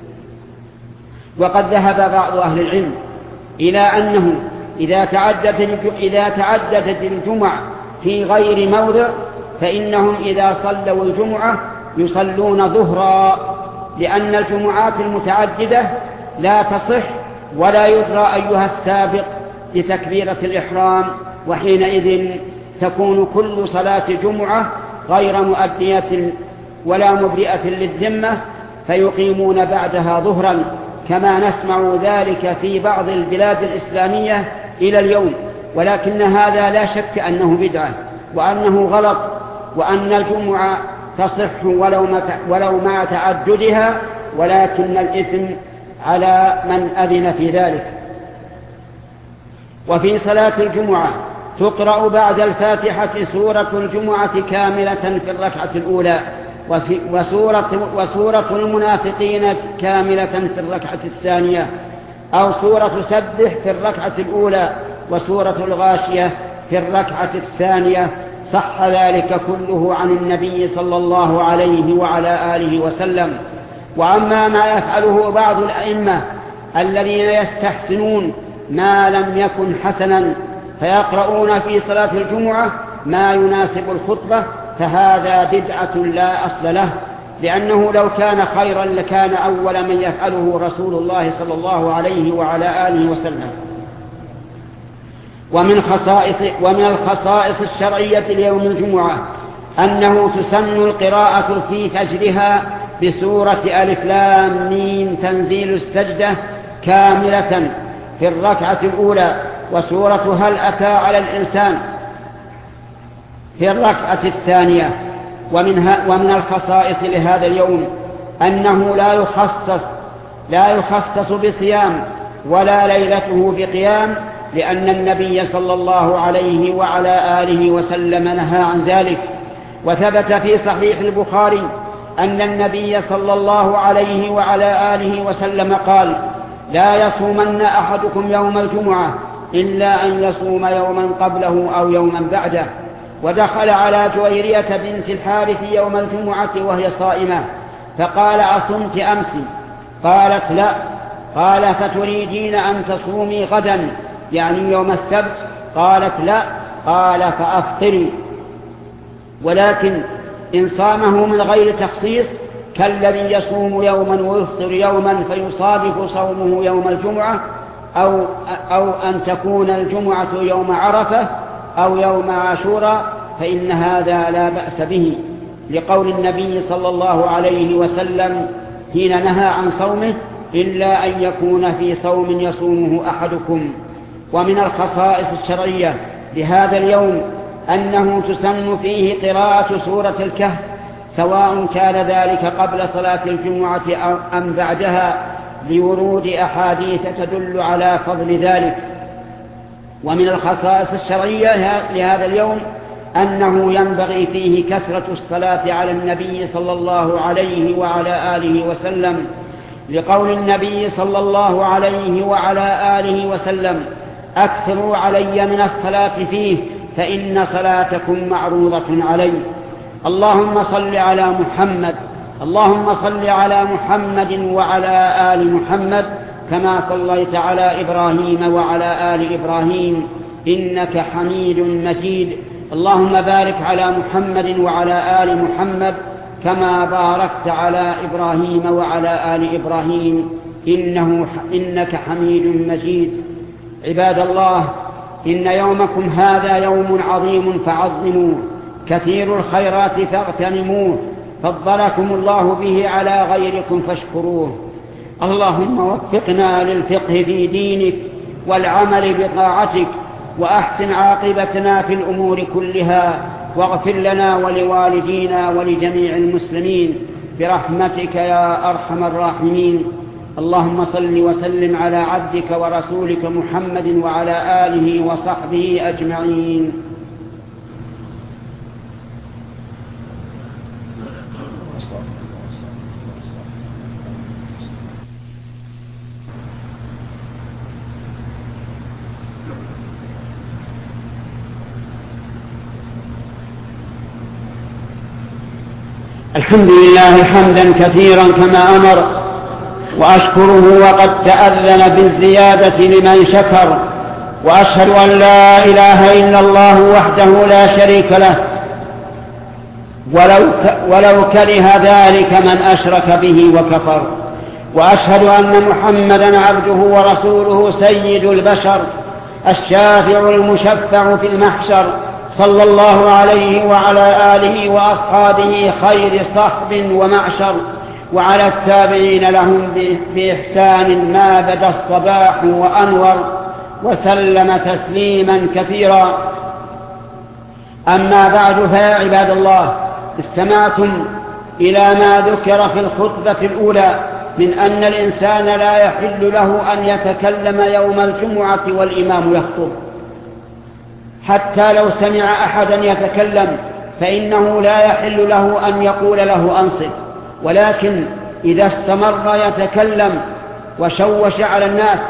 وقد ذهب بعض أهل العلم إلى أنه إذا تعددت إذا تعددت الجمع في غير موضع فإنهم إذا صلوا الجمعة يصلون ظهرا، لأن الجمعات المتعددة لا تصح ولا يدرى أيها السابق لتكبيرة الإحرام، وحينئذ تكون كل صلاة جمعة غير مؤدية ولا مبرئة للذمة، فيقيمون بعدها ظهرا، كما نسمع ذلك في بعض البلاد الإسلامية إلى اليوم. ولكن هذا لا شك أنه بدعة وأنه غلط، وأن الجمعة تصح ولو مع تعددها، ولكن الإثم على من أذن في ذلك. وفي صلاة الجمعة تقرأ بعد الفاتحة سورة الجمعة كاملة في الركعة الأولى، وسورة, وسورة المنافقين كاملة في الركعة الثانية، أو سورة سبح في الركعة الأولى، وسورة الغاشية في الركعة الثانية، صح ذلك كله عن النبي صلى الله عليه وعلى آله وسلم. وأما ما يفعله بعض الأئمة الذين يستحسنون ما لم يكن حسنا فيقرؤون في صلاة الجمعة ما يناسب الخطبة فهذا بدعة لا أصل له، لأنه لو كان خيرا لكان أول من يفعله رسول الله صلى الله عليه وعلى آله وسلم. ومن خصائص ومن الخصائص الشرعية ليوم الجمعة أنه تسن القراءة في فجرها بسورة ألف لام ميم تنزيل السجدة كاملة في الركعة الأولى، وسورة هل أتى على الإنسان في الركعة الثانية. ومنها ومن الخصائص لهذا اليوم أنه لا يخصص لا يخصص بصيام ولا ليلته بقيام، لأن النبي صلى الله عليه وعلى آله وسلم نهى عن ذلك. وثبت في صحيح البخاري أن النبي صلى الله عليه وعلى آله وسلم قال: لا يصومن أحدكم يوم الجمعة إلا أن يصوم يوما قبله أو يوما بعده. ودخل على جويرية بنت الحارث يوم الجمعة وهي صائمة فقال: أصمت أمس؟ قالت: لا. قال: فتريدين أن تصومي غدا يعني يوم السبت؟ قالت: لا. قال: فأفطري. ولكن إن صامه من غير تخصيص كالذي يصوم يوما ويفطر يوما فيصادف صومه يوم الجمعة، أو, أو أن تكون الجمعة يوم عرفة أو يوم عاشوراء، فإن هذا لا بأس به، لقول النبي صلى الله عليه وسلم حين نهى عن صومه: إلا أن يكون في صوم يصومه أحدكم. ومن الخصائص الشرعية لهذا اليوم أنه تسن فيه قراءة سورة الكهف، سواء كان ذلك قبل صلاة الجمعة أم بعدها، لورود أحاديث تدل على فضل ذلك. ومن الخصائص الشرعية لهذا اليوم أنه ينبغي فيه كثرة الصلاة على النبي صلى الله عليه وعلى آله وسلم، لقول النبي صلى الله عليه وعلى آله وسلم: أكثروا علي من الصلاة فيه فإن صلاتكم معروضة علي. اللهم صل على محمد اللهم صل على محمد وعلى آل محمد كما صليت على إبراهيم وعلى آل إبراهيم إنك حميد مجيد. اللهم بارك على محمد وعلى آل محمد كما باركت على إبراهيم وعلى آل إبراهيم إنه إنك حميد مجيد. عباد الله، إن يومكم هذا يوم عظيم فعظموه، كثير الخيرات فاغتنموه، فضلكم الله به على غيركم فاشكروه. اللهم وفقنا للفقه في دينك والعمل بطاعتك، وأحسن عاقبتنا في الأمور كلها، واغفر لنا ولوالدينا ولجميع المسلمين برحمتك يا أرحم الراحمين. اللهم صل وسلم على عبدك ورسولك محمد وعلى آله وصحبه أجمعين. الحمد لله حمدا كثيرا كما أمر، وأشكره وقد تأذن بالزيادة لمن شكر، وأشهد أن لا إله إلا الله وحده لا شريك له ولو, ولو كره ذلك من أشرك به وكفر. وأشهد أن محمدا عبده ورسوله سيد البشر الشافع المشفع في المحشر، صلى الله عليه وعلى آله وأصحابه خير صحب ومعشر، وعلى التابعين لهم بإحسان ما بدا الصباح وأنور، وسلم تسليما كثيرا. أما بعد، فيا عباد الله، استمعتم إلى ما ذكر في الخطبة الأولى من أن الإنسان لا يحل له أن يتكلم يوم الجمعة والإمام يخطب، حتى لو سمع أحدا يتكلم فإنه لا يحل له أن يقول له أنصت، ولكن إذا استمر يتكلم وشوش على الناس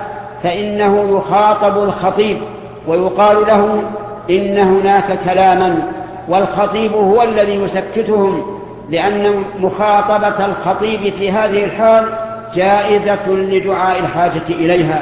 فإنه يخاطب الخطيب ويقال له إن هناك كلاما والخطيب هو الذي يسكتهم، لأن مخاطبة الخطيب في هذه الحال جائزة لدعاء الحاجة إليها.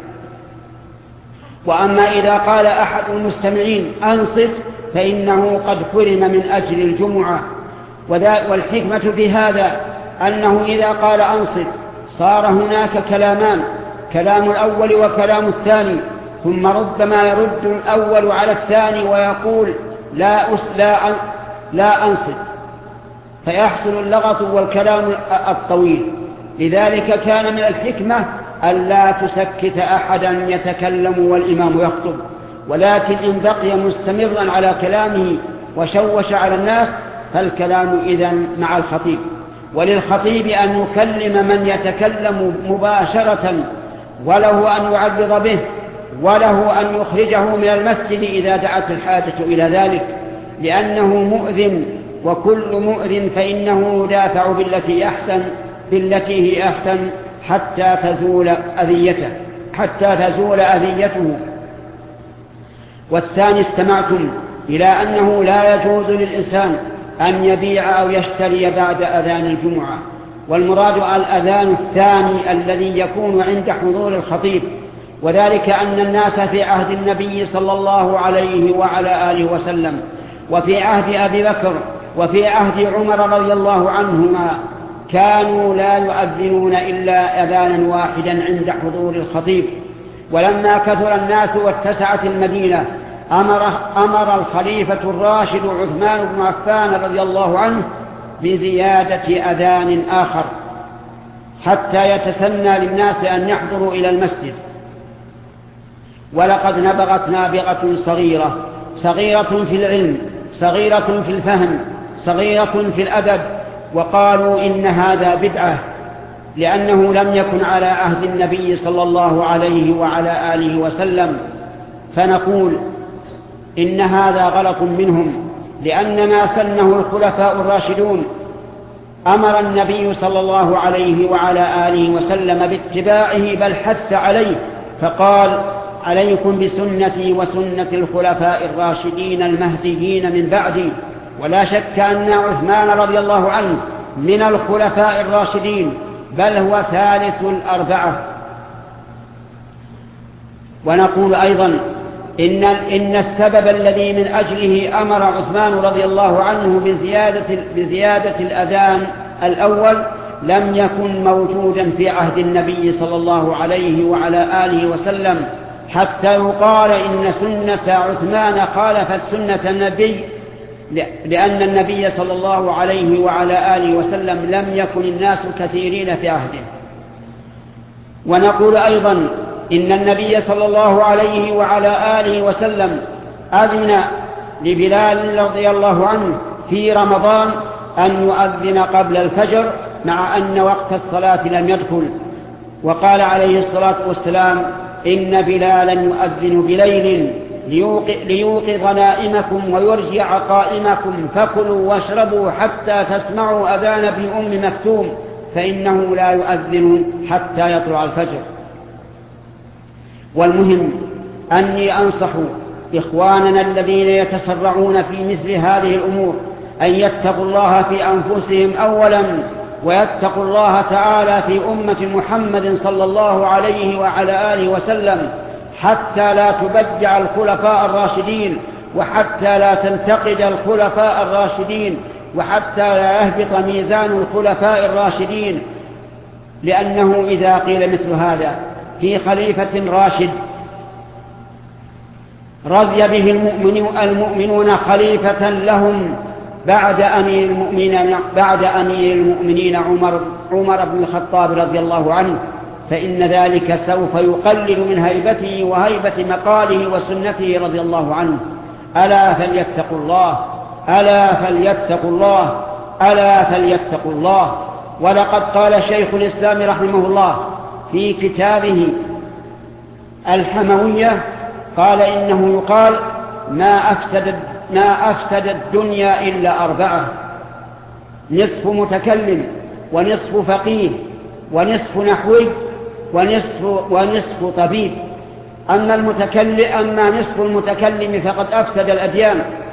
وأما إذا قال أحد المستمعين أنصت فإنه قد حرم من أجل الجمعة. والحكمة في هذا أنه إذا قال أنصت صار هناك كلامان، كلام الأول وكلام الثاني، ثم ربما يرد الأول على الثاني ويقول لا, لا, لا أنصت، فيحصل اللغط والكلام الطويل. لذلك كان من الحكمة ألا تسكت أحدا يتكلم والإمام يخطب، ولكن إن بقي مستمرا على كلامه وشوش على الناس فالكلام إذن مع الخطيب. وللخطيب أن يكلم من يتكلم مباشرة، وله أن يعرض به، وله أن يخرجه من المسجد إذا دعت الحاجة إلى ذلك، لأنه مؤذن، وكل مؤذن فإنه يدافع بالتي أحسن بالتي هي أحسن حتى تزول أذيته حتى تزول أذيته. والثاني استمعتم إلى أنه لا يجوز للإنسان أن يبيع أو يشتري بعد أذان الجمعة، والمراد الأذان الثاني الذي يكون عند حضور الخطيب، وذلك أن الناس في عهد النبي صلى الله عليه وعلى آله وسلم، وفي عهد أبي بكر، وفي عهد عمر رضي الله عنهما كانوا لا يؤذنون إلا أذانا واحدا عند حضور الخطيب. ولما كثر الناس واتسعت المدينة أمر, أمر الخليفة الراشد عثمان بن عفان رضي الله عنه بزيادة أذان آخر حتى يتسنى للناس أن يحضروا إلى المسجد. ولقد نبغت نابغة صغيرة صغيرة في العلم، صغيرة في الفهم، صغيرة في الأدب، وقالوا إن هذا بدعة، لأنه لم يكن على عهد النبي صلى الله عليه وعلى آله وسلم. فنقول إن هذا غلط منهم، لأن ما سنه الخلفاء الراشدون أمر النبي صلى الله عليه وعلى آله وسلم باتباعه، بل حث عليه، فقال عليكم بسنتي وسنة الخلفاء الراشدين المهديين من بعدي. ولا شك أن عثمان رضي الله عنه من الخلفاء الراشدين، بل هو ثالث الأربعة. ونقول أيضا إن, إن السبب الذي من أجله أمر عثمان رضي الله عنه بزيادة, بزيادة الأذان الأول لم يكن موجودا في عهد النبي صلى الله عليه وعلى آله وسلم، حتى يقال إن سنة عثمان خالفت سنة النبي، لأن النبي صلى الله عليه وعلى آله وسلم لم يكن الناس كثيرين في عهده. ونقول أيضا إن النبي صلى الله عليه وعلى آله وسلم أذن لبلال رضي الله عنه في رمضان أن يؤذن قبل الفجر، مع أن وقت الصلاة لم يدخل، وقال عليه الصلاة والسلام إن بلالا يؤذن بليل ليوقظ نائمكم ويرجع قائمكم، فكلوا واشربوا حتى تسمعوا أذان ابن أم مكتوم، فإنه لا يؤذن حتى يطلع الفجر. والمهم أني أنصح إخواننا الذين يتسرعون في مثل هذه الأمور أن يتقوا الله في أنفسهم أولا، ويتقوا الله تعالى في أمة محمد صلى الله عليه وعلى آله وسلم، حتى لا تبجع الخلفاء الراشدين، وحتى لا تنتقد الخلفاء الراشدين، وحتى لا يهبط ميزان الخلفاء الراشدين. لأنه إذا قيل مثل هذا في خليفة راشد رضي به المؤمنون خليفة لهم بعد أمير المؤمنين, بعد أمير المؤمنين عمر, عمر بن الخطاب رضي الله عنه، فإن ذلك سوف يقلل من هيبته وهيبة مقاله وسنته رضي الله عنه. ألا فليتقوا الله، ألا فليتقوا الله، ألا فليتقوا الله. ولقد قال شيخ الإسلام رحمه الله في كتابه الحموية، قال إنه يقال ما أفسد, ما أفسد الدنيا إلا أربعة: نصف متكلم، ونصف فقيه، ونصف نحوي، ونصف, ونصف طبيب. أما, المتكلم أما نصف المتكلم فقد أفسد الأديان،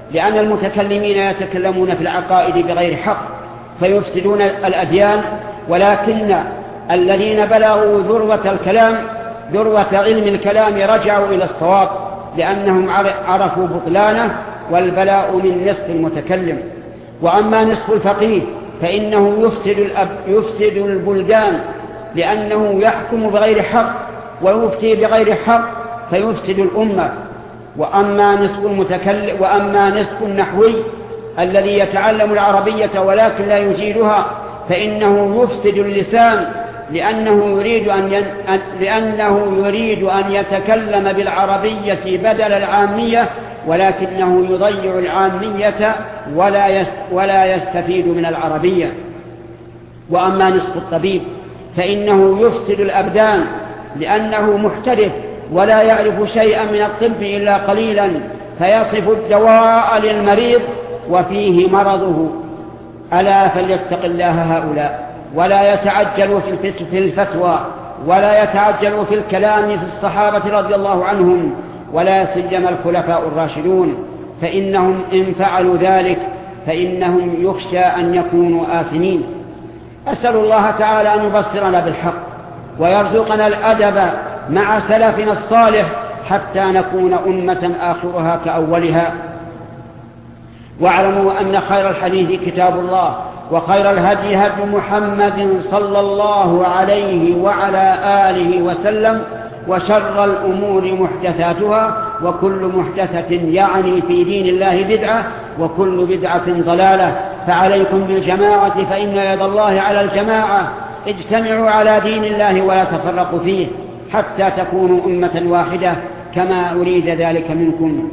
لأن المتكلمين يتكلمون في العقائد بغير حق فيفسدون الأديان، ولكن الذين بلغوا ذروة الكلام ذروة علم الكلام رجعوا إلى الصواب لأنهم عرفوا بطلانه، والبلاء من نصف المتكلم. وأما نصف الفقيه فإنه يفسد, الأب يفسد البلدان لأنه يحكم بغير حق ويفتي بغير حق فيفسد الأمة. وأما نصف المتكلم وأما نصف النحوي الذي يتعلم العربية ولكن لا يجيدها فإنه يفسد اللسان لأنه يريد أن ين... لأنه يريد أن يتكلم بالعربية بدل العامية، ولكنه يضيع العامية ولا يست... ولا يستفيد من العربية. وأما نصف الطبيب فإنه يفسد الأبدان لأنه محترف ولا يعرف شيئا من الطب إلا قليلا، فيصف الدواء للمريض وفيه مرضه. ألا فليتق الله هؤلاء، ولا يتعجلوا في الفتوى، ولا يتعجلوا في الكلام في الصحابة رضي الله عنهم، ولا سيما الخلفاء الراشدون، فإنهم إن فعلوا ذلك فإنهم يخشى أن يكونوا آثمين. أسأل الله تعالى أن يبصرنا بالحق ويرزقنا الأدب مع سلفنا الصالح حتى نكون أمة آخرها كأولها. واعلموا أن خير الحديث كتاب الله، وخير الهدي هدي محمد صلى الله عليه وعلى آله وسلم، وشر الأمور محدثاتها، وكل محدثة يعني في دين الله بدعة، وكل بدعة ضلالة. فعليكم بالجماعة فإن يد الله على الجماعة. اجتمعوا على دين الله ولا تفرقوا فيه حتى تكونوا أمة واحدة كما أريد ذلك منكم.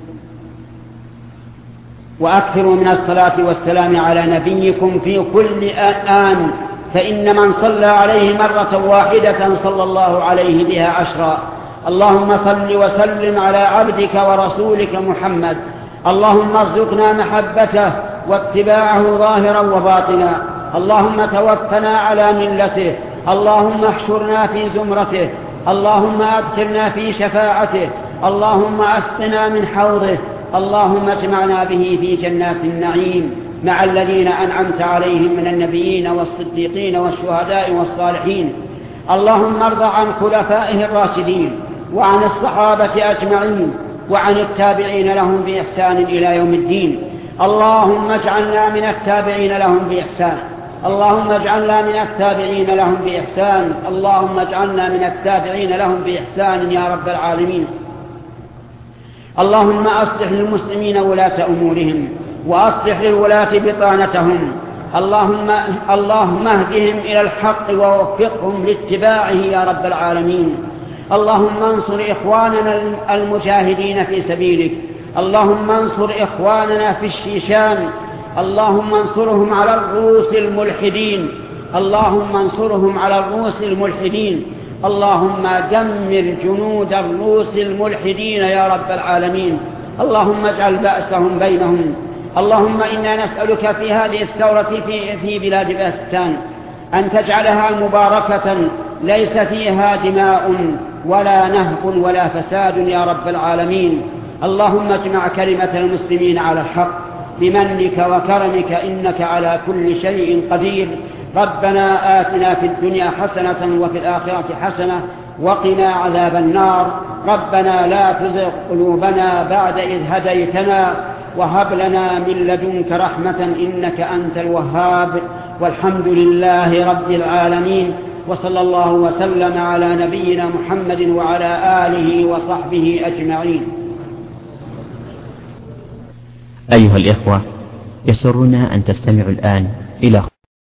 وأكثروا من الصلاة والسلام على نبيكم في كل آن، فإن من صلى عليه مرة واحدة صلى الله عليه بها عشرا. اللهم صل وسلم على عبدك ورسولك محمد. اللهم ارزقنا محبته واتباعه ظاهرا وباطنا. اللهم توفنا على ملته. اللهم احشرنا في زمرته. اللهم أدخلنا في شفاعته. اللهم أسقنا من حوضه. اللهم اجمعنا به في جنات النعيم مع الذين أنعمت عليهم من النبيين والصديقين والشهداء والصالحين. اللهم ارض عن خلفائه الراشدين وعن الصحابة أجمعين وعن التابعين لهم بإحسان إلى يوم الدين. اللهم اجعلنا من التابعين لهم بإحسان. اللهم اجعلنا من التابعين لهم بإحسان. اللهم اجعلنا من التابعين لهم بإحسان يا رب العالمين. اللهم أصلح للمسلمين ولاة أمورهم، وأصلح للولاة بطانتهم. اللهم, اللهم اهدهم إلى الحق ووفقهم لاتباعه يا رب العالمين. اللهم انصر إخواننا المجاهدين في سبيلك. اللهم انصر إخواننا في الشيشان. اللهم انصرهم على الروس الملحدين. اللهم انصرهم على الروس الملحدين. اللهم دمر جنود الروس الملحدين يا رب العالمين. اللهم اجعل بأسهم بينهم. اللهم إنا نسألك في هذه الثورة في, في بلاد باكستان أن تجعلها مباركة ليس فيها دماء ولا نهب ولا فساد يا رب العالمين. اللهم اجمع كلمة المسلمين على الحق بمنك وكرمك إنك على كل شيء قدير. ربنا آتنا في الدنيا حسنة وفي الآخرة حسنة وقنا عذاب النار. ربنا لا تزغ قلوبنا بعد إذ هديتنا وهب لنا من لدنك رحمة إنك أنت الوهاب. والحمد لله رب العالمين، وصلى الله وسلم على نبينا محمد وعلى آله وصحبه أجمعين. أيها الإخوة، يسرنا أن تستمعوا الآن إلى